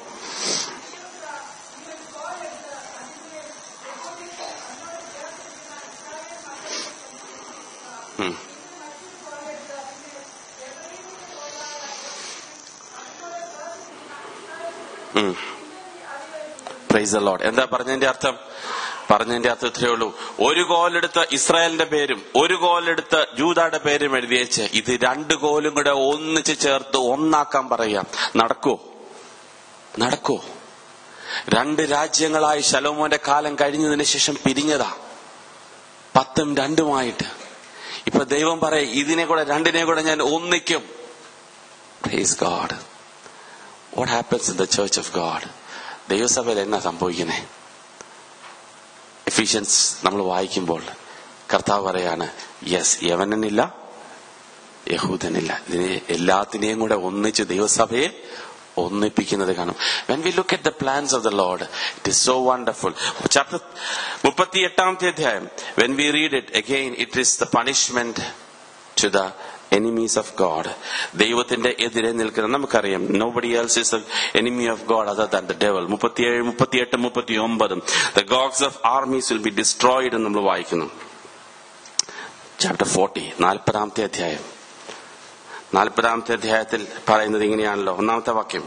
Praise the Lord. എന്താ പറഞ്ഞതിന്റെ അർത്ഥം? ഇത്രയേ ഉള്ളൂ. ഒരു കോലെടുത്ത് ഇസ്രായേലിന്റെ പേരും ഒരു കോലെടുത്ത് ജൂദയുടെ പേരും എഴുതിയേച്ച് ഇത് 2 കോലും കൂടെ ഒന്നിച്ച് ചേർത്ത് ഒന്നാക്കാൻ പറയാം. നടക്കോ? 2 രാജ്യങ്ങളായി ശലോമോന്റെ കാലം കഴിഞ്ഞതിന് ശേഷം പിരിഞ്ഞതാ, 10ഉം 2ഉമായിട്ട്. ഇപ്പൊ ദൈവം പറയും, ഇതിനെ കൂടെ 2നെ കൂടെ ഞാൻ ഒന്നിക്കും. Praise God. What happens in the church of God? ദൈവസഭയിൽ എന്നാ സംഭവിക്കുന്നേ? എഫീഷ്യൻസ് നമ്മൾ വായിക്കുമ്പോൾ കർത്താവ് പറയാണ്, യെസ്, യവനനില്ല, യഹൂദനില്ല, ഇതിനെ എല്ലാത്തിനെയും കൂടെ ഒന്നിച്ച് ദൈവസഭയെ ഒന്നിപ്പിക്കുന്നത് കാണും. When we look at the plans of the Lord, it is so wonderful. Chapter 38-ാമത്തെ അധ്യായം, when we read it again, it is the punishment to the enemies of God. ദൈവത്തിന്റെ എതിരെ നിൽക്കുന്ന, നമുക്കറിയാം, nobody else is the enemy of God other than the devil. 37, 38, 39 the gods of armies will be destroyed എന്ന് നമ്മൾ വായിക്കുന്നു. Chapter 40, 40-ാമത്തെ അധ്യായം. 40-ാമത്തെ അധ്യായത്തിൽ പറയുന്നത് ഇങ്ങനെയാണല്ലോ, 1-ാമത്തെ വാക്യം.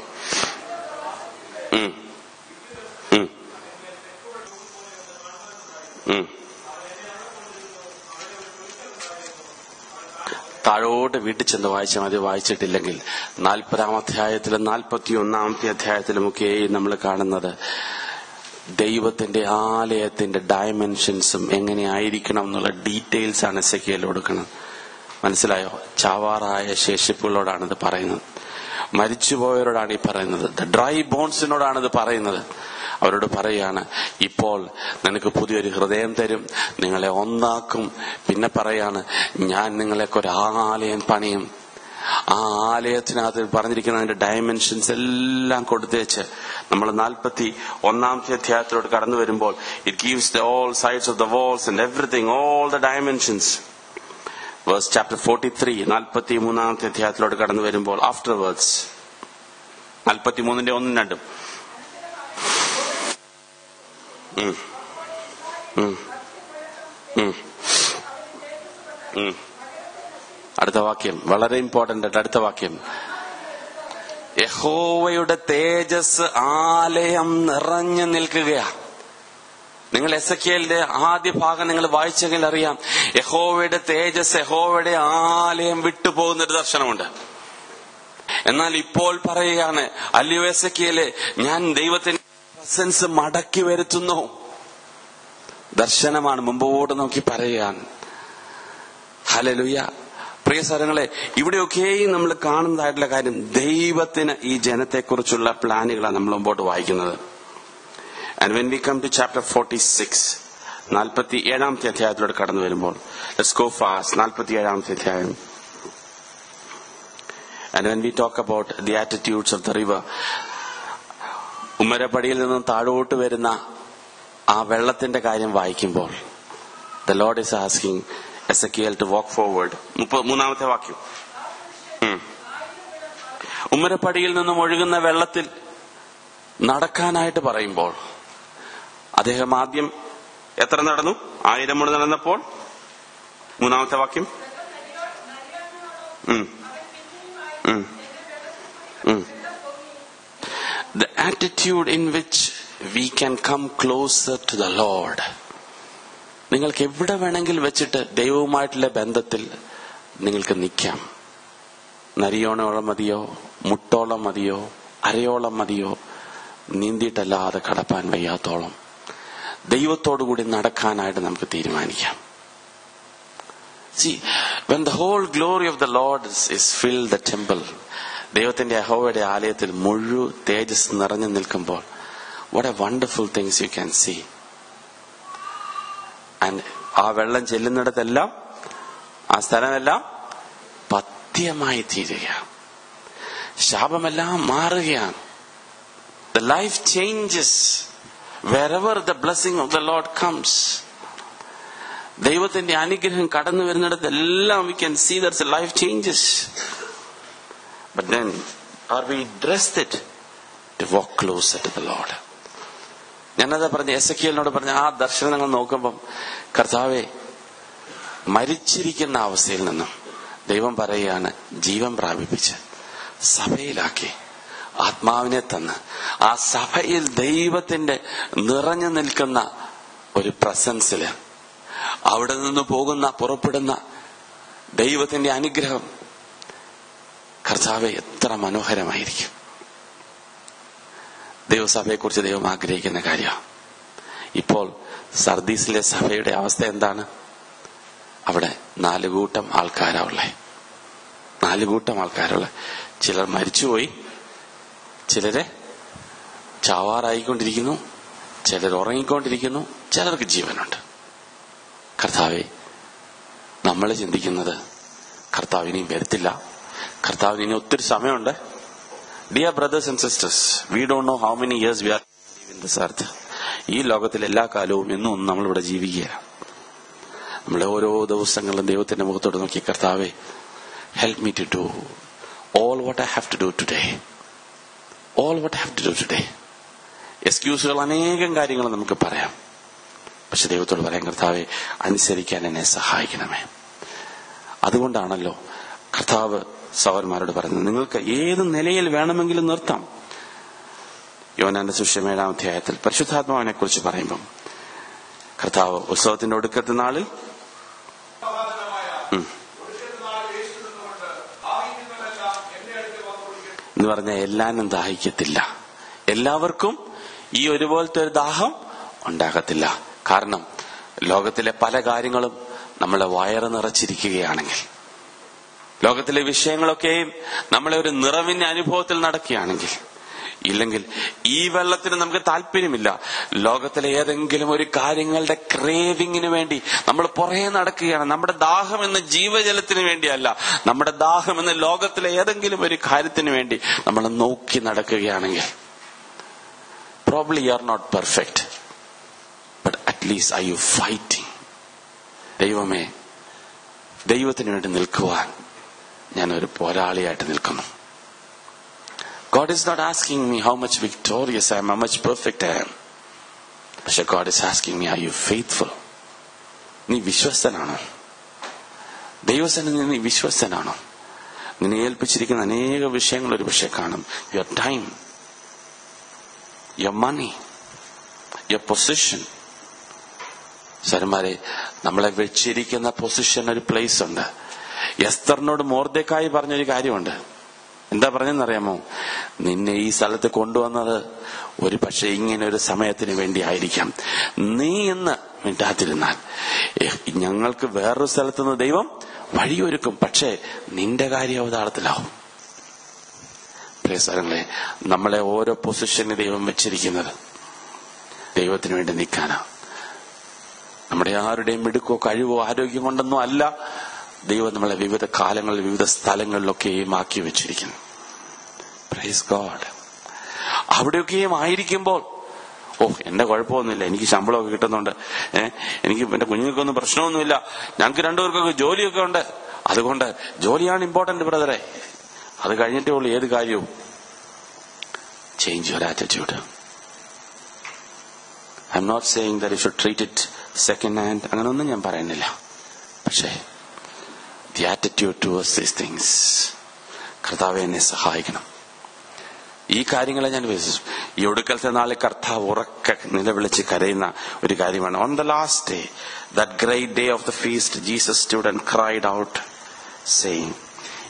താഴോട്ട് വീട്ടിൽ ചെന്ന് വായിച്ചാൽ മതി. വായിച്ചിട്ടില്ലെങ്കിൽ 40-ാം അധ്യായത്തിലും 41-ാമത്തെ അധ്യായത്തിലുമൊക്കെ നമ്മൾ കാണുന്നത് ദൈവത്തിന്റെ ആലയത്തിന്റെ ഡയമെൻഷൻസും എങ്ങനെയായിരിക്കണം എന്നുള്ള ഡീറ്റെയിൽസ് ആണ് എസെക്കിയേൽ കൊടുക്കുന്നത്. മനസ്സിലായോ? ചാവാറായ ശേഷിപ്പുകളോടാണിത് പറയുന്നത്, മരിച്ചുപോയവരോടാണ് ഈ പറയുന്നത്, ഡ്രൈ ബോൺസിനോടാണിത് പറയുന്നത്. അവരോട് പറയാണ്, ഇപ്പോൾ നിനക്ക് പുതിയൊരു ഹൃദയം തരും, നിങ്ങളെ ഒന്നാക്കും. പിന്നെ പറയാണ്, ഞാൻ നിങ്ങളെയൊക്കെ ഒരു ആലയം പണിയും. ആ ആലയത്തിനകത്ത് പറഞ്ഞിരിക്കുന്ന അതിന്റെ ഡയമെൻഷൻസ് എല്ലാം കൊടുത്തേച്ച് നമ്മൾ 41-ാമത്തെ അധ്യായത്തിലോട്ട് കടന്നു വരുമ്പോൾ it gives the all sides of the walls and everything, all the dimensions. Verse chapter 43, 43-ാമത്തെ അധ്യായത്തിലോട്ട് കടന്നു വരുമ്പോൾ ആഫ്റ്റർവേർഡ്സ് 43-ന്റെ 1-2 അടുത്ത വാക്യം വളരെ ഇമ്പോർട്ടന്റ്. അടുത്ത വാക്യം, യഹോവയുടെ തേജസ് ആലയം നിറഞ്ഞു നിൽക്കുകയാ. നിങ്ങൾ എസെക്കിയേലിന്റെ ആദ്യ ഭാഗം നിങ്ങൾ വായിച്ചെങ്കിൽ അറിയാം, യഹോവയുടെ തേജസ്, യഹോവയുടെ ആലയം വിട്ടുപോകുന്നൊരു ദർശനമുണ്ട്. എന്നാൽ ഇപ്പോൾ പറയുകയാണ്, അല്ലയോ എസെക്കിയേലേ, ഞാൻ ദൈവത്തിന്റെ പ്രസൻസ് മടക്കി വരുത്തുന്നു. ദർശനമാണ്, മുമ്പോട്ട് നോക്കി പറയുകയാണ്. ഹല്ലേലൂയ. പ്രിയ സഹോദരങ്ങളെ, ഇവിടെയൊക്കെയും നമ്മൾ കാണുന്നതായിട്ടുള്ള കാര്യം, ദൈവത്തിന് ഈ ജനത്തെക്കുറിച്ചുള്ള പ്ലാനുകളാണ് നമ്മൾ മുമ്പോട്ട് വായിക്കുന്നത്. And when we come to chapter 46, 47-ാമത്തെ അധ്യായത്തിലോട്ട് കടന്നു വരുമ്പോൾ, let's go fast, 47-ാമത്തെ അധ്യായം. And when we talk about the attitudes of the river, ഉമ്മരപ്പടിയിൽ നിന്നും താഴോട്ട് വരുന്ന ആ വെള്ളത്തിന്റെ കാര്യം വായിക്കുമ്പോൾ, the Lord is asking Ezekiel to walk forward. 3-ാമത്തെ വാക്യം, ഉമ്മരപ്പടിയിൽ നിന്നും ഒഴുകുന്ന വെള്ളത്തിൽ നടക്കാനായിട്ട് പറയുമ്പോൾ അദ്ദേഹം ആദ്യം എത്ര നടന്നു? 1000 മുഴ നടന്നപ്പോൾ 3-ാമത്തെ വാക്യം, the attitude in which we can come closer to the Lord. നിങ്ങൾക്ക് എവിടെ വേണമെങ്കിൽ വെച്ചിട്ട് ദൈവവുമായിട്ടുള്ള ബന്ധത്തിൽ നിങ്ങൾക്ക് നിൽക്കാം. നരിയോണോളം മതിയോ, മുട്ടോളം മതിയോ, അരയോളം മതിയോ, നീന്തിയിട്ടല്ലാതെ കടപ്പാൻ വയ്യാത്തോളം ദൈവത്തോടുകൂടി നടക്കാനായിട്ട് നമുക്ക് തീരുമാനിക്കാം. See, when the whole glory of the Lord is filled the temple, ദൈവത്തിന്റെ യഹോവയുടെ ആലയത്തിൽ മുഴുവൻ തേജസ് നിറഞ്ഞു നിൽക്കുമ്പോൾ, what a wonderful things you can see. And ആ വെള്ളം ചെല്ലുന്നിടത്തെല്ലാം ആ സ്ഥലമെല്ലാം പഥ്യമായി തീരുകയാണ്. ശാപമെല്ലാം മാറുകയാണ്. The life changes wherever the blessing of the Lord comes. ദൈവത്തിന്റെ അനുഗ്രഹം കടന്നു വരുന്നിടത്തെല്ലാം we can see that the life changes. But then are we dressed it to walk closer to the Lord? ഞാനതാ പറഞ്ഞ എസെക്കിയേലിനോട് പറഞ്ഞ ആ ദർശനങ്ങൾ നോക്കുമ്പം, കർത്താവെ, മരിച്ചിരിക്കുന്ന അവസ്ഥയിൽ നിന്നും ദൈവം പറയുകയാണ് ജീവൻ പ്രാപിപ്പിച്ച് സഭയിലാക്കി ആത്മാവിനെ തന്ന് ആ സഭയിൽ ദൈവത്തിന്റെ നിറഞ്ഞു നിൽക്കുന്ന ഒരു പ്രസൻസില് അവിടെ നിന്ന് പുറപ്പെടുന്ന ദൈവത്തിന്റെ അനുഗ്രഹം, കർത്താവെ, എത്ര മനോഹരമായിരിക്കും. ദൈവസഭയെക്കുറിച്ച് ദൈവം ആഗ്രഹിക്കുന്ന കാര്യമാണ്. ഇപ്പോൾ സർദീസിലെ സഭയുടെ അവസ്ഥ എന്താണ്? അവിടെ 4 കൂട്ടം ആൾക്കാരുള്ളേ. 4 കൂട്ടം ആൾക്കാരുള്ള. ചിലർ മരിച്ചുപോയി, ചിലരെ ചാവാറായിക്കൊണ്ടിരിക്കുന്നു, ചിലർ ഉറങ്ങിക്കൊണ്ടിരിക്കുന്നു, ചിലർക്ക് ജീവനുണ്ട്. കർത്താവെ, നമ്മൾ ചിന്തിക്കുന്നത് കർത്താവ് ഇനിയും വരത്തില്ല, കർത്താവിന് ഇനി ഒത്തിരി സമയമുണ്ട്. Dear brothers and sisters, we don't know how many years we are in this earth. ഈ ലോകത്തിൽ എല്ലാ കാലവും എന്നും നമ്മളിവിടെ ജീവിക്കുകയാണ്. നമ്മളെ ഓരോ ദിവസങ്ങളും ദൈവത്തിന്റെ മുഖത്തോട് നോക്കി, കർത്താവെ, help me to do all what I have to do today. All what I have to do today. എക്സ്ക്യൂസുകൾ അനേകം കാര്യങ്ങൾ നമുക്ക് പറയാം. പക്ഷെ ദൈവത്തോട് പറയാം, കർത്താവെ, അനുസരിക്കാൻ എന്നെ സഹായിക്കണമേ. അതുകൊണ്ടാണല്ലോ കർത്താവ് സഹോദരന്മാരോട് പറയുന്നത്, നിങ്ങൾക്ക് ഏത് നിലയിൽ വേണമെങ്കിലും നിർത്താം. യോഹന്നാന്റെ സുവിശേഷം 7-ാം അധ്യായത്തിൽ പരിശുദ്ധാത്മാവിനെ കുറിച്ച് പറയുമ്പം കർത്താവ് ഉത്സവത്തിന്റെ ഒടുക്കത്തെ നാളിൽ എന്ന് പറഞ്ഞാൽ എല്ലാവരും ദാഹിക്കത്തില്ല, എല്ലാവർക്കും ഈ ഒരുപോലത്തെ ഒരു ദാഹം ഉണ്ടാകത്തില്ല. കാരണം ലോകത്തിലെ പല കാര്യങ്ങളും നമ്മളെ വയറ് നിറച്ചിരിക്കുകയാണെങ്കിൽ, ലോകത്തിലെ വിഷയങ്ങളൊക്കെയും നമ്മളെ ഒരു നിറവിന്റെ അനുഭവത്തിൽ നടക്കുകയാണെങ്കിൽ, ഇല്ലെങ്കിൽ ഈ വെള്ളത്തിന് നമുക്ക് താല്പര്യമില്ല, ലോകത്തിലെ ഏതെങ്കിലും ഒരു കാര്യങ്ങളുടെ ക്രേവിങ്ങിന് വേണ്ടി നമ്മൾ പുറകെ നടക്കുകയാണ്. നമ്മുടെ ദാഹം എന്ന ജീവജലത്തിന് വേണ്ടിയല്ല, നമ്മുടെ ദാഹം എന്ന ലോകത്തിലെ ഏതെങ്കിലും ഒരു കാര്യത്തിന് വേണ്ടി നമ്മൾ നോക്കി നടക്കുകയാണെങ്കിൽ, probably you are not perfect, but at least are you fighting? ദൈവമേ, ദൈവത്തിന് വേണ്ടി നിൽക്കുവാൻ ഞാനൊരു പോരാളിയായിട്ട് നിൽക്കുന്നു. God is not asking me how much victorious I am, how much perfect I am. പക്ഷെ God is asking me, are you faithful? നീ വിശ്വസ്തനാണോ? ദൈവസന്നിധിയിൽ നീ വിശ്വസ്തനാണോ? നിന്നെ ഏൽപ്പിച്ചിരിക്കുന്ന അനേക വിഷയങ്ങൾ ഒരു പക്ഷെ കാണും. Your time, your money, your position. സരന്മാരെ, നമ്മളെ വെച്ചിരിക്കുന്ന പൊസിഷൻ ഒരു പ്ലേസ് ഉണ്ട്. എസ്തറിനോട് മൊർദെഖായി പറഞ്ഞൊരു കാര്യമുണ്ട്. എന്താ പറഞ്ഞെന്നറിയാമോ? നിന്നെ ഈ സ്ഥലത്ത് കൊണ്ടുവന്നത് ഒരു പക്ഷെ ഇങ്ങനെ ഒരു സമയത്തിന് വേണ്ടി ആയിരിക്കാം. നീ എന്ന് മിണ്ടാതിരുന്നാൽ ഞങ്ങൾക്ക് വേറൊരു സ്ഥലത്തുനിന്ന് ദൈവം വഴിയൊരുക്കും, പക്ഷേ നിന്റെ കാര്യം അവതാളത്തിലാവും. പ്രിയസരങ്ങളെ, നമ്മളെ ഓരോ പൊസിഷന് ദൈവം വെച്ചിരിക്കുന്നത് ദൈവത്തിന് വേണ്ടി നിൽക്കാനാ. നമ്മുടെ ആരുടെയും മിടുക്കോ കഴിവോ ആരോഗ്യം കൊണ്ടൊന്നും അല്ല. ദൈവം നമ്മളെ വിവിധ കാലങ്ങളിൽ വിവിധ സ്ഥലങ്ങളിലൊക്കെയും ആക്കി വെച്ചിരിക്കുന്നു. Praise God. അവിടെയൊക്കെയും ആയിരിക്കുമ്പോൾ, എന്റെ കുഴപ്പമൊന്നുമില്ല, എനിക്ക് ശമ്പളമൊക്കെ കിട്ടുന്നുണ്ട്, എനിക്ക് എന്റെ കുഞ്ഞുങ്ങൾക്കൊന്നും പ്രശ്നമൊന്നുമില്ല, ഞങ്ങൾക്ക് 2 പേർക്കൊക്കെ ജോലിയൊക്കെ ഉണ്ട്, അതുകൊണ്ട് ജോലിയാണ് ഇമ്പോർട്ടന്റ് ബ്രദറെ, അത് കഴിഞ്ഞിട്ടേ ഉള്ളൂ ഏത് കാര്യവും. Change your attitude. I am not saying that you should treat it second hand, അങ്ങനെയൊന്നും ഞാൻ പറയുന്നില്ല. പക്ഷേ the attitude towards these things, കർത്താവെ എന്നെ സഹായിക്കണം. ഈ കാര്യങ്ങളെ ഞാൻ വിശ്വസിച്ചു. ഈ ഒടുക്കലത്തെ നാളിൽ കർത്താവ് ഉറക്കെ നിലവിളിച്ച് കരയുന്ന ഒരു കാര്യമാണ്. On the last day, that great day of the feast, Jesus stood and cried out, saying,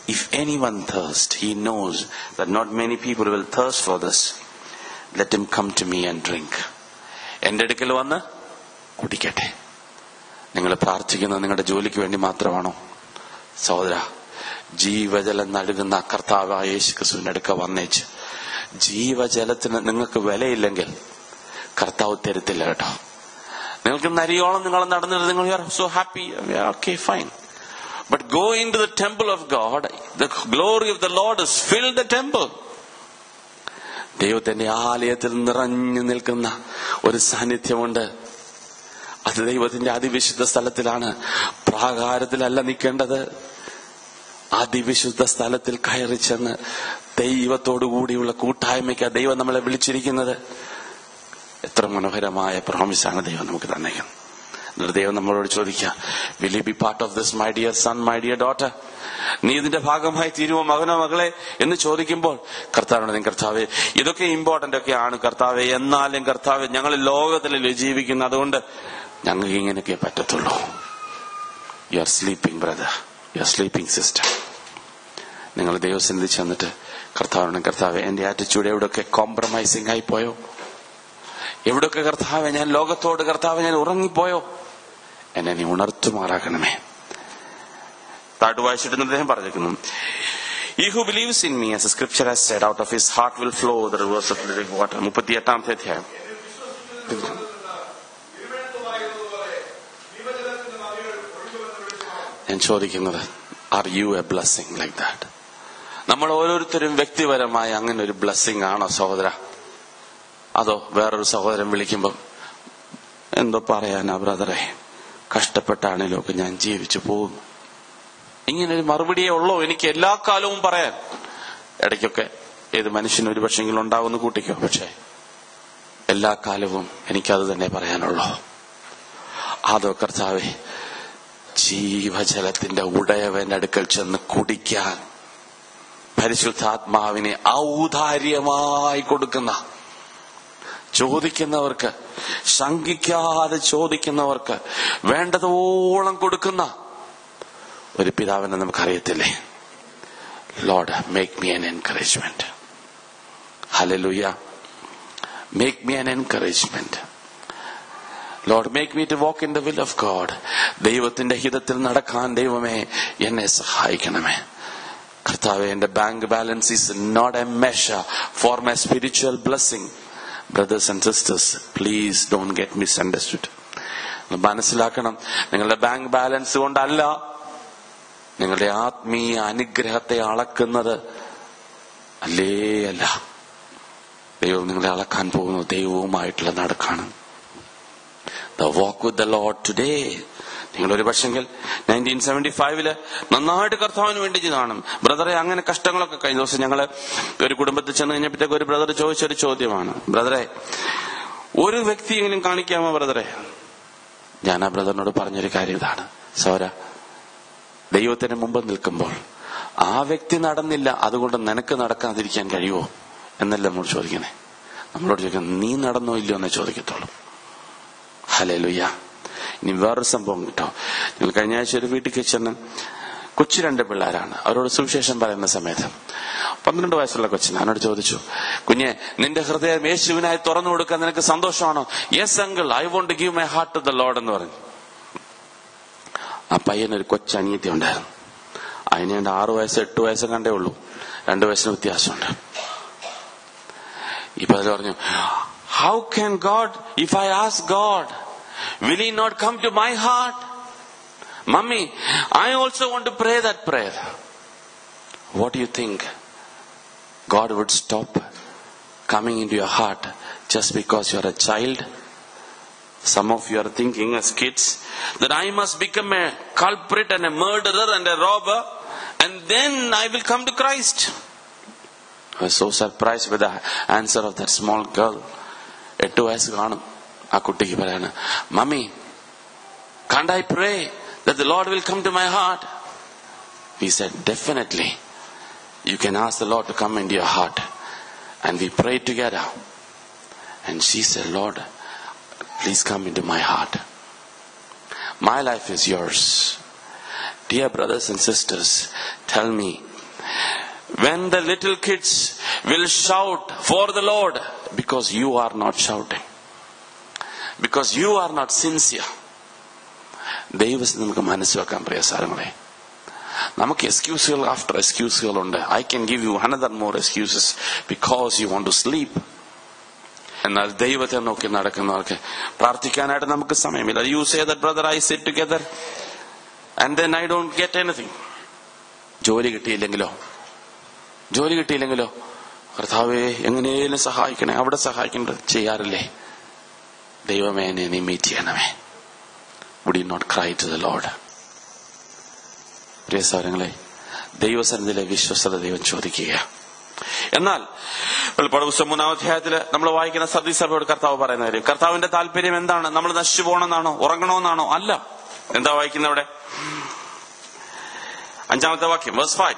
If anyone thirst, he knows that not many people will thirst for this. Let him come to me and drink. എന്റെ അടുക്കൽ വന്ന് കുടിക്കട്ടെ. നിങ്ങൾ പ്രാർത്ഥിക്കുന്നത് നിങ്ങളുടെ ജോലിക്ക് വേണ്ടി മാത്രമാണോ? സഹോദര, ജീവജലം നൽകുന്ന കർത്താവായ യേശു ക്രിസ്തുവിന്റെ അടുക്ക വന്നേച്ച് ജീവജലത്തിന് നിങ്ങൾക്ക് വിലയില്ലെങ്കിൽ കർത്താവ് തരത്തില്ല കേട്ടോ. നിങ്ങൾക്ക് നരിയോളം നിങ്ങൾ നടന്നിട്ട് നിങ്ങൾ you are so happy, okay fine. But go into the temple of God. The glory of the Lord has filled the temple. ദൈവത്തിന്റെ ആലയത്തിൽ നിറഞ്ഞു നിൽക്കുന്ന ഒരു സാന്നിധ്യമുണ്ട്. അത് ദൈവത്തിന്റെ അതിവിശുദ്ധ സ്ഥലത്തിലാണ്. പ്രാകാരത്തിലല്ല നിൽക്കേണ്ടത്. അതിവിശുദ്ധ സ്ഥലത്തിൽ കയറി ചെന്ന് ദൈവത്തോടു കൂടിയുള്ള കൂട്ടായ്മയ്ക്ക് ദൈവം നമ്മളെ വിളിച്ചിരിക്കുന്നത്. എത്ര മനോഹരമായ പ്രോമിസാണ് ദൈവം നമുക്ക് തന്നേക്കുന്നത്. ദൈവം നമ്മളോട് ചോദിക്കുക, will you be part of this my dear son, my dear daughter? നീ ഇതിന്റെ ഭാഗമായി തീരുമോ മകനോ മകളെ എന്ന് ചോദിക്കുമ്പോൾ കർത്താവിനോട്, കർത്താവേ ഇതൊക്കെ ഇമ്പോർട്ടന്റ് ഒക്കെയാണ് കർത്താവെ, എന്നാലും കർത്താവെ ഞങ്ങൾ ലോകത്തിലല്ലേ ജീവിക്കുന്നത്, അതുകൊണ്ട് ഞങ്ങൾക്ക് ഇങ്ങനെയൊക്കെ പറ്റത്തുള്ളൂ. You are sleeping brother, you are sleeping sister. നിങ്ങൾ ദൈവസന്നിധി ചെന്നിട്ട് കർത്താവിനോട്, കർത്താവെ എന്റെ ആറ്റിറ്റ്യൂഡ് എവിടെയൊക്കെ കോംപ്രമൈസിംഗ് ആയി പോയോ, എവിടെയൊക്കെ കർത്താവെ ഞാൻ ലോകത്തോട് കർത്താവെ ഞാൻ ഉറങ്ങിപ്പോയോ, എന്നെ നീ ഉണർത്തുമാറാക്കണമേ. താഴോട്ട് വായിച്ചിട്ട് അദ്ദേഹം പറഞ്ഞിരിക്കുന്നു, He who believes in me, as the scripture has said, out of his heart will flow the rivers of living water. 38ാമത്തെ അധ്യായം. ഞാൻ ചോദിക്കുന്നത്, are you a blessing like that? നമ്മൾ ഓരോരുത്തരും വ്യക്തിപരമായ അങ്ങനെ ഒരു ബ്ലെസ്സിംഗ് ആണോ സഹോദര? അതോ വേറൊരു സഹോദരൻ വിളിക്കുമ്പം എന്തോ പറയാനാ ബ്രദറെ, കഷ്ടപ്പെട്ടാണേലും ഒക്കെ ഞാൻ ജീവിച്ചു പോകുന്നു, ഇങ്ങനൊരു മറുപടിയേ ഉള്ളൂ എനിക്ക് എല്ലാ കാലവും പറയാൻ? ഇടയ്ക്കൊക്കെ ഏത് മനുഷ്യനും ഒരു പക്ഷെങ്കിലും ഉണ്ടാവുന്ന കൂട്ടിക്കോ, പക്ഷെ എല്ലാ കാലവും എനിക്കത് തന്നെ പറയാനുള്ളൂ. അതോ കർത്താവേ ജീവജലത്തിന്റെ ഉടയവന്റെ അടുക്കൽ ചെന്ന് കുടിക്കാൻ പരിശുദ്ധാത്മാവിനെ ഔദാര്യമായി കൊടുക്കുന്ന, ചോദിക്കുന്നവർക്ക്, ശങ്കിക്കാതെ ചോദിക്കുന്നവർക്ക് വേണ്ടതോളം കൊടുക്കുന്ന ഒരു പിതാവിനെ നമുക്കറിയത്തില്ലേ? Lord, make me an encouragement. Hallelujah. Make me an encouragement. Lord, make me to walk in the will of God. ദൈവത്തിന്റെ ഹിതത്തിൽ നടക്കാൻ ദൈവമേ എന്നെ സഹായിക്കണമേ. കർത്താവേ, എന്റെ bank balance is not a measure for my spiritual blessing. Brothers and sisters, please don't get misunderstood. മനസ്സിലാക്കണം, നിങ്ങളുടെ bank balance കൊണ്ടല്ല നിങ്ങളുടെ ആത്മീയ അനുഗ്രഹത്തെ അളക്കുന്നത്. അല്ല, ദൈവം നിങ്ങളെ അളക്കാൻ പോകുന്നത് ദൈവവുമായിട്ടുള്ള നടക്കാണ്. The walk with the Lord today. നിങ്ങളൊരു പക്ഷെങ്കിൽ 1975 നന്നായിട്ട് കർത്താവിന് വേണ്ടി കാണും. ബ്രദറെ, അങ്ങനെ കഷ്ടങ്ങളൊക്കെ കഴിഞ്ഞ ദിവസം ഞങ്ങള് ഒരു കുടുംബത്തിൽ ചെന്ന് കഴിഞ്ഞപ്പോഴത്തേക്ക് ഒരു ബ്രദർ ചോദിച്ചൊരു ചോദ്യമാണ്, ബ്രദറെ ഒരു വ്യക്തിയെങ്കിലും കാണിക്കാമോ ബ്രദറെ? ഞാൻ ആ ബ്രദറിനോട് പറഞ്ഞൊരു കാര്യം ഇതാണ്, സോര, ദൈവത്തിന് മുമ്പ് നിൽക്കുമ്പോൾ ആ വ്യക്തി നടന്നില്ല, അതുകൊണ്ട് നിനക്ക് നടക്കാതിരിക്കാൻ കഴിയുമോ എന്നല്ല നമ്മൾ ചോദിക്കണേ. നമ്മളോട് ചോദിക്കണം, നീ നടന്നോ ഇല്ലയോ എന്നേ ചോദിക്കത്തുള്ളൂ. ഹല്ലേലൂയ. ഇനി വേറൊരു സംഭവം കേട്ടോ. നിങ്ങൾ കഴിഞ്ഞ ആഴ്ച ഒരു വീട്ടിൽ ചെന്ന് കൊച്ചു 2 പിള്ളേരാണ്, അവരോട് സുവിശേഷം പറയുന്ന സമയത്ത് 12 വയസ്സുള്ള കൊച്ചിന് അവനോട് ചോദിച്ചു, കുഞ്ഞെ നിന്റെ ഹൃദയം യേശുവിനായി തുറന്നു കൊടുക്കാൻ നിനക്ക് സന്തോഷമാണോ? Yes uncle, I want to give my heart to the Lord എന്ന് പറഞ്ഞു. ആ പയ്യനൊരു കൊച്ചനിയത്തി ഉണ്ടായിരുന്നു. അതിന് 6 വയസ്സ് 8 വയസ്സ് കണ്ടേ ഉള്ളൂ, 2 വയസ്സിന് വ്യത്യാസമുണ്ട്. ഇപ്പൊ അതിൽ പറഞ്ഞു, how can God, if I ask God, will he not come to my heart? Mummy, I also want to pray that prayer. What do you think? God would stop coming into your heart just because you are a child? Some of you are thinking as kids that I must become a culprit and a murderer and a robber and then I will come to Christ. I was so surprised with the answer of that small girl. 8 വയസ്സ് കാണും. ആ കുട്ടിക്ക് പറയാണ്, mummy, can't I pray that the Lord will come to my heart? We said, definitely you can ask the Lord to come into your heart. And we prayed together and she said, Lord, please come into my heart. My life is yours. Dear brothers and sisters, tell me, when the little kids will shout for the Lord, because you are not shouting, because you are not sincere. ദൈവത്തിന് നമുക്ക് മനസ്സിലാക്കാൻ പ്രിയ സാരങ്ങളെ, നമുക്ക് എക്സ്ക്യൂസുകൾ after എക്സ്ക്യൂസുകളുണ്ട്. I can give you another more excuses because you want to sleep. എന്നാൽ ദൈവത്തെ നോക്കി നടക്കുന്നവർക്ക് പ്രാർത്ഥിക്കാനായിട്ട് നമുക്ക് സമയമില്ല. You say that brother I sit together and then I don't get anything. ജോലി കിട്ടിയില്ലെങ്കിലോ കർത്താവേ എങ്ങനെയും സഹായിക്കണേ, അവിടെ സഹായിക്കേണ്ടത് ചെയ്യാറില്ലേ? ദൈവമേ എന്നെ നീ മീറ്റ് ചെയ്യണമേ. Would you not cry to the Lord? പ്രിയ സഹോദരങ്ങളെ, ദൈവസന്നിധിയിലെ വിശ്വസ്തത ദൈവം ചോദിക്കുക. എന്നാൽ വെളിപ്പാട് പുസ്തകം 3-ാം അധ്യായത്തിൽ നമ്മൾ വായിക്കുന്ന സഭയോട് കർത്താവ് പറയുന്ന കാര്യം, കർത്താവിന്റെ താല്പര്യം എന്താണ്? നമ്മൾ നശിച്ചു പോകണമെന്നാണോ, ഉറങ്ങണമെന്നാണോ? അല്ല. എന്താ വായിക്കുന്ന അവിടെ? 5-ാമത്തെ വാക്യം, verse 5.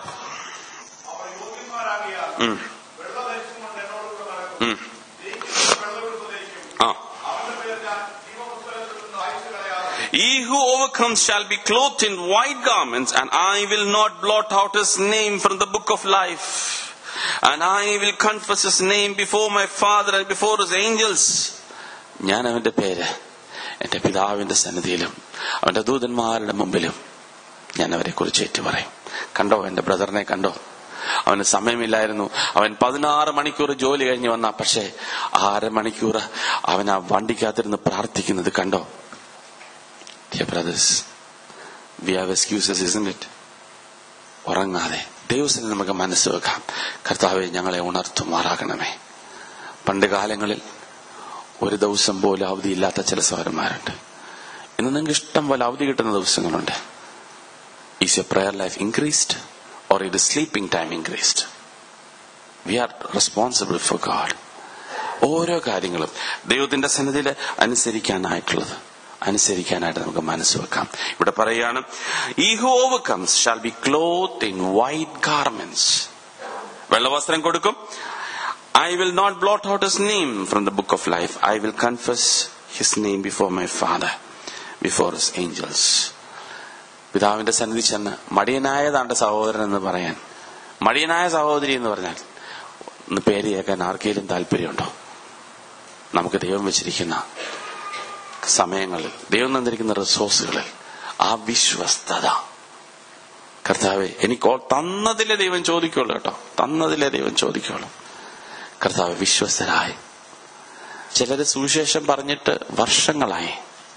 He who overcomes shall be clothed in white garments, and I will not blot out his name from the book of life, and I will confess his name before my Father and before his angels. ഞാൻ അവന്റെ പേര് എന്റെ പിതാവിന്റെ സന്നിധിയിലും അവന്റെ ദൂതന്മാരുടെ മുമ്പിലും ഞാൻ അവരെ കുറിച്ച് ഏറ്റുപറയും. കണ്ടോ, എന്റെ ബ്രദറിനെ കണ്ടോ? അവന് സമയമില്ലായിരുന്നു. അവൻ 16 മണിക്കൂർ ജോലി കഴിഞ്ഞ് വന്ന, പക്ഷേ 6 മണിക്കൂർ അവൻ ആ വണ്ടിക്കകത്തിരുന്ന് പ്രാർത്ഥിക്കുന്നത് കണ്ടോ? Dear brothers, we have excuses, isn't it? ഉറങ്ങാതെ ദൈവത്തിന് നമുക്ക് മനസ്സ് വെക്കാം, കർത്താവെ ഞങ്ങളെ ഉണർത്തുമാറാകണമേ. പണ്ട് കാലങ്ങളിൽ ഒരു ദിവസം പോലും അവധിയില്ലാത്ത ചില സഹോദരന്മാരുണ്ട്. ഇന്ന് നിങ്ങൾക്ക് ഇഷ്ടം പോലെ അവധി കിട്ടുന്ന ദിവസങ്ങളുണ്ട്. Is your prayer life increased or is sleeping time increased? We are responsible for God. ഓരോ കാര്യങ്ങളും ദൈവത്തിന്റെ സന്നിധിയിൽ അനുസരിക്കാനായിട്ട് നമുക്ക് മനസ്സ് വെക്കാം. ഇവിടെ പറയുകയാണ്, He who overcomes shall be clothed in white garments. വെള്ളവസ്ത്രം കൊടുക്കും. I will not blot out his name from the book of life. I will confess his name before my Father, before his angels. പിതാവിന്റെ സന്നിധി ചെന്ന് മടിയനായതാണ്ട് സഹോദരൻ എന്ന് പറയാൻ, മടിയനായ സഹോദരി എന്ന് പറഞ്ഞാൽ ഒന്ന് പേര് കേൾക്കാൻ ആർക്കെങ്കിലും താല്പര്യമുണ്ടോ? നമുക്ക് ദൈവം വെച്ചിരിക്കുന്ന സമയങ്ങളിൽ, ദൈവം തന്നിരിക്കുന്ന റിസോഴ്സുകളിൽ ആ വിശ്വസ്തത, കർത്താവെ എനിക്ക് തന്നതിലെ ദൈവം ചോദിക്കുള്ളൂ കേട്ടോ, തന്നതിലെ ദൈവം ചോദിക്കുള്ളൂ. കർത്താവ് വിശ്വസ്തരായി. ചിലര് സുവിശേഷം പറഞ്ഞിട്ട് വർഷങ്ങളായി.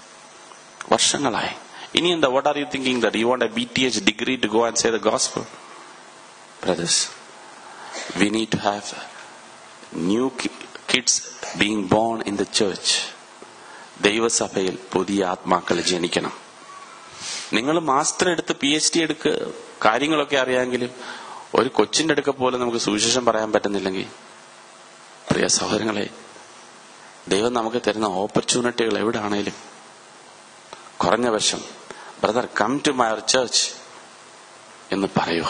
ഇനി എന്താ? what are you thinking that you want a BTH degree to go and say the gospel? Brothers, we need to have new kids being born in the church. ദൈവസഭയിൽ പുതിയ ആത്മാക്കൾ ജനിക്കണം. നിങ്ങൾ മാസ്റ്റർ എടുത്ത് PhD എടുക്ക് കാര്യങ്ങളൊക്കെ അറിയാമെങ്കിലും ഒരു കൊച്ചിന്റെ അടുക്ക പോലെ നമുക്ക് സുവിശേഷം പറയാൻ പറ്റുന്നില്ലെങ്കിൽ, പ്രിയ സഹോദരങ്ങളെ, ദൈവം നമുക്ക് തരുന്ന ഓപ്പർച്യൂണിറ്റികൾ എവിടെയാണേലും കുറഞ്ഞ വർഷം brother come to my church എന്ന് പറയൂ.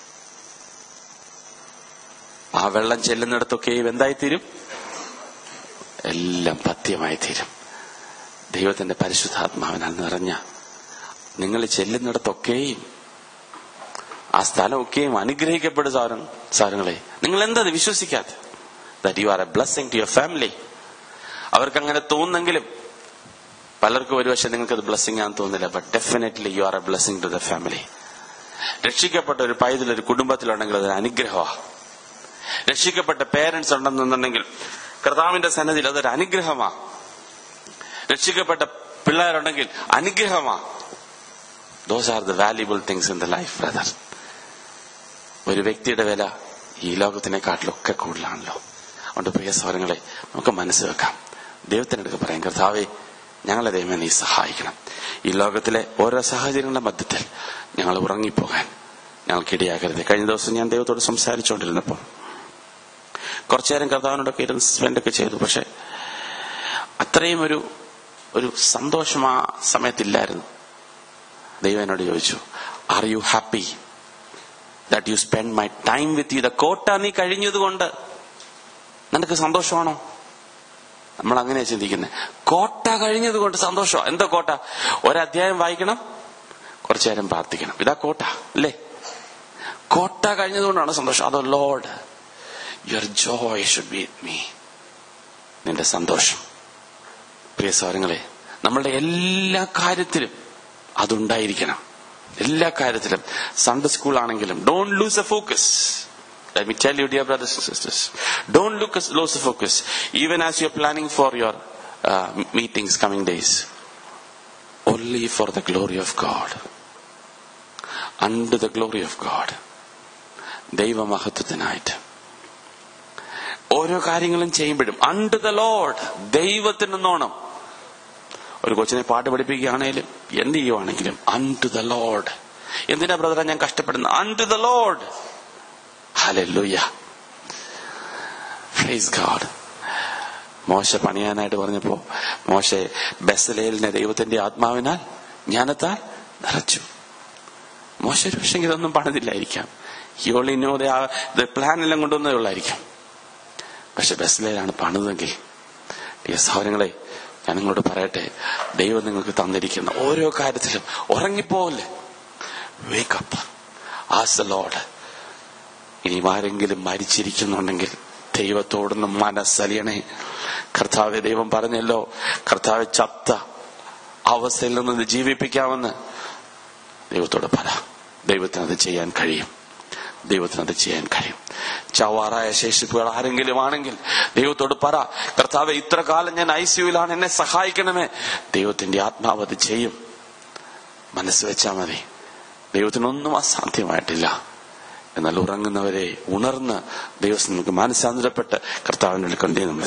ആ വെള്ളം ചെല്ലുന്നിടത്തൊക്കെയും എന്തായിത്തീരും? എല്ലാം പഥ്യമായി തീരും. ദൈവത്തിന്റെ പരിശുദ്ധാത്മാവിനാൽ നിറഞ്ഞ നിങ്ങൾ ചെല്ലുന്നിടത്തൊക്കെയും ആ സ്ഥലമൊക്കെയും അനുഗ്രഹിക്കപ്പെടും. സാരങ്ങളെ, നിങ്ങൾ എന്താ വിശ്വസിക്കാത്ത? That you are a blessing to your family. അവർക്ക് അങ്ങനെ തോന്നുന്നെങ്കിലും പലർക്കും ഒരു പക്ഷേ നിങ്ങൾക്കത് ബ്ലെസ്സിംഗ് ആണെന്ന് തോന്നില്ല. But definitely you are a blessing to the family. രക്ഷിക്കപ്പെട്ട ഒരു പൈതൽ ഒരു കുടുംബത്തിലുണ്ടെങ്കിൽ അതൊരു അനുഗ്രഹമാണ്. രക്ഷിക്കപ്പെട്ട പേരൻസ് ഉണ്ടെന്നുണ്ടെങ്കിൽ കർത്താവിന്റെ സന്നിധിയിൽ അതൊരു അനുഗ്രഹമാണ്. രക്ഷിക്കപ്പെട്ട പിള്ളേരുണ്ടെങ്കിൽ അനുഗ്രഹമാണ്. Those are the valuable things in the life brother. ഒരു വ്യക്തിയുടെ വില ഈ ലോകത്തിനെക്കാട്ടിലൊക്കെ കൂടുതലാണല്ലോ. അതുകൊണ്ട് പ്രിയ സഹോദരങ്ങളെ, നമുക്ക് മനസ്സ് വെക്കാം. ദൈവത്തിനടുക്ക് പറയാം, കർത്താവേ ഞങ്ങളെ ദൈവമേ നീ സഹായിക്കണം. ഈ ലോകത്തിലെ ഓരോ സാഹചര്യങ്ങളുടെ മധ്യത്തിൽ ഞങ്ങൾ ഉറങ്ങിപ്പോകാൻ ഞങ്ങൾക്കിടയാക്കരുത്. കഴിഞ്ഞ ദിവസം ഞാൻ ദൈവത്തോട് സംസാരിച്ചുകൊണ്ടിരുന്നപ്പോൾ കുറച്ചു നേരം കർത്താവിനോടൊക്കെ ഇരുന്ന് സ്പെൻഡൊക്കെ ചെയ്തു. പക്ഷെ അത്രയും ഒരു സന്തോഷം ആ സമയത്തില്ലായിരുന്നു. ദൈവം എന്നോട് ചോദിച്ചു, are you happy that you spend my time with you? The quota നീ കഴിഞ്ഞതുകൊണ്ട് നിനക്ക് സന്തോഷമാണോ? നമ്മൾ അങ്ങനെയാ ചിന്തിക്കുന്നത്. കോട്ട കഴിഞ്ഞതുകൊണ്ട് സന്തോഷമോ? എന്താ കോട്ട? ഒരധ്യായം വായിക്കണം, കുറച്ചു നേരം പ്രാർത്ഥിക്കണം, ഇതാ കോട്ട അല്ലേ? കോട്ട കഴിഞ്ഞതുകൊണ്ടാണ് സന്തോഷം. അതോ Lord your joy should be with me. നിന്റെ സന്തോഷം. പ്രിയ സഹോദരങ്ങളെ, നമ്മളുടെ എല്ലാ കാര്യത്തിലും അതുണ്ടായിരിക്കണം. എല്ലാ കാര്യത്തിലും. സൺഡേ സ്കൂൾ ആണെങ്കിലും don't lose a focus. Let me tell you, dear brothers and sisters, don't lose the focus. Even as you're planning for your meetings coming days, only for the glory of God, under the glory of God. ദൈവ മഹത്വത്തിനായിട്ട് ഓരോ കാര്യങ്ങളും ചെയ്യുമ്പോഴും under the Lord, ദൈവത്തിനെന്നോണം. ഒരു കൊച്ചിനെ പാട്ട് പഠിപ്പിക്കുകയാണെങ്കിലും എന്ത് ചെയ്യുവാണെങ്കിലും unto the Lord. എന്തിനാ ബ്രദറാ ഞാൻ കഷ്ടപ്പെടുന്നത്? unto the Lord. Hallelujah. Praise God. മോശ പണിയാനായിട്ട് പറഞ്ഞപ്പോ മോശെ ബെസലേലിനെ ദൈവത്തിന്റെ ആത്മാവിനാൽ ജ്ഞാനത്താൽ നിറച്ചു. മോശ ഒരു പക്ഷേ ഇതൊന്നും പണിതില്ലായിരിക്കാം. He only know the plan എല്ലാം കൊണ്ടുവന്നേ ഉള്ളായിരിക്കാം. പക്ഷെ ബെസലേലാണ് പണിതെങ്കിൽ, ഈ സഹോദരങ്ങളെ ഞാൻ നിങ്ങളോട് പറയട്ടെ, ദൈവം നിങ്ങൾക്ക് തന്നിരിക്കുന്ന ഓരോ കാര്യത്തിലും ഉറങ്ങിപ്പോലെ. Wake up. Ask the Lord. ഇനി ആരെങ്കിലും മരിച്ചിരിക്കുന്നുണ്ടെങ്കിൽ ദൈവത്തോടൊന്ന് മനസ്സലിയണേ. കർത്താവെ, ദൈവം പറഞ്ഞല്ലോ, കർത്താവ് ചത്ത അവസ്ഥയിൽ നിന്ന് ജീവിപ്പിക്കാമെന്ന്. ദൈവത്തോട് പറ. ദൈവത്തിനത് ചെയ്യാൻ കഴിയും. ദൈവത്തിനത് ചെയ്യാൻ കഴിയും. ചവാറായ ശേഷിപ്പുകൾ ആരെങ്കിലും ആണെങ്കിൽ ദൈവത്തോട് പറ, കർത്താവെ, ഇത്ര കാലം ഞാൻ ICUവിലാണ്, എന്നെ സഹായിക്കണമേ. ദൈവത്തിന്റെ ആത്മാവ് അത് ചെയ്യും. മനസ്സ് വെച്ചാൽ മതി. ദൈവത്തിനൊന്നും അസാധ്യമായിട്ടില്ല. എന്നാൽ ഉറങ്ങുന്നവരെ ഉണർന്ന് ദൈവം നമുക്ക് മാനസാന്തരപ്പെട്ട് കർത്താവിനെ കണ്ടേ നമ്മൾ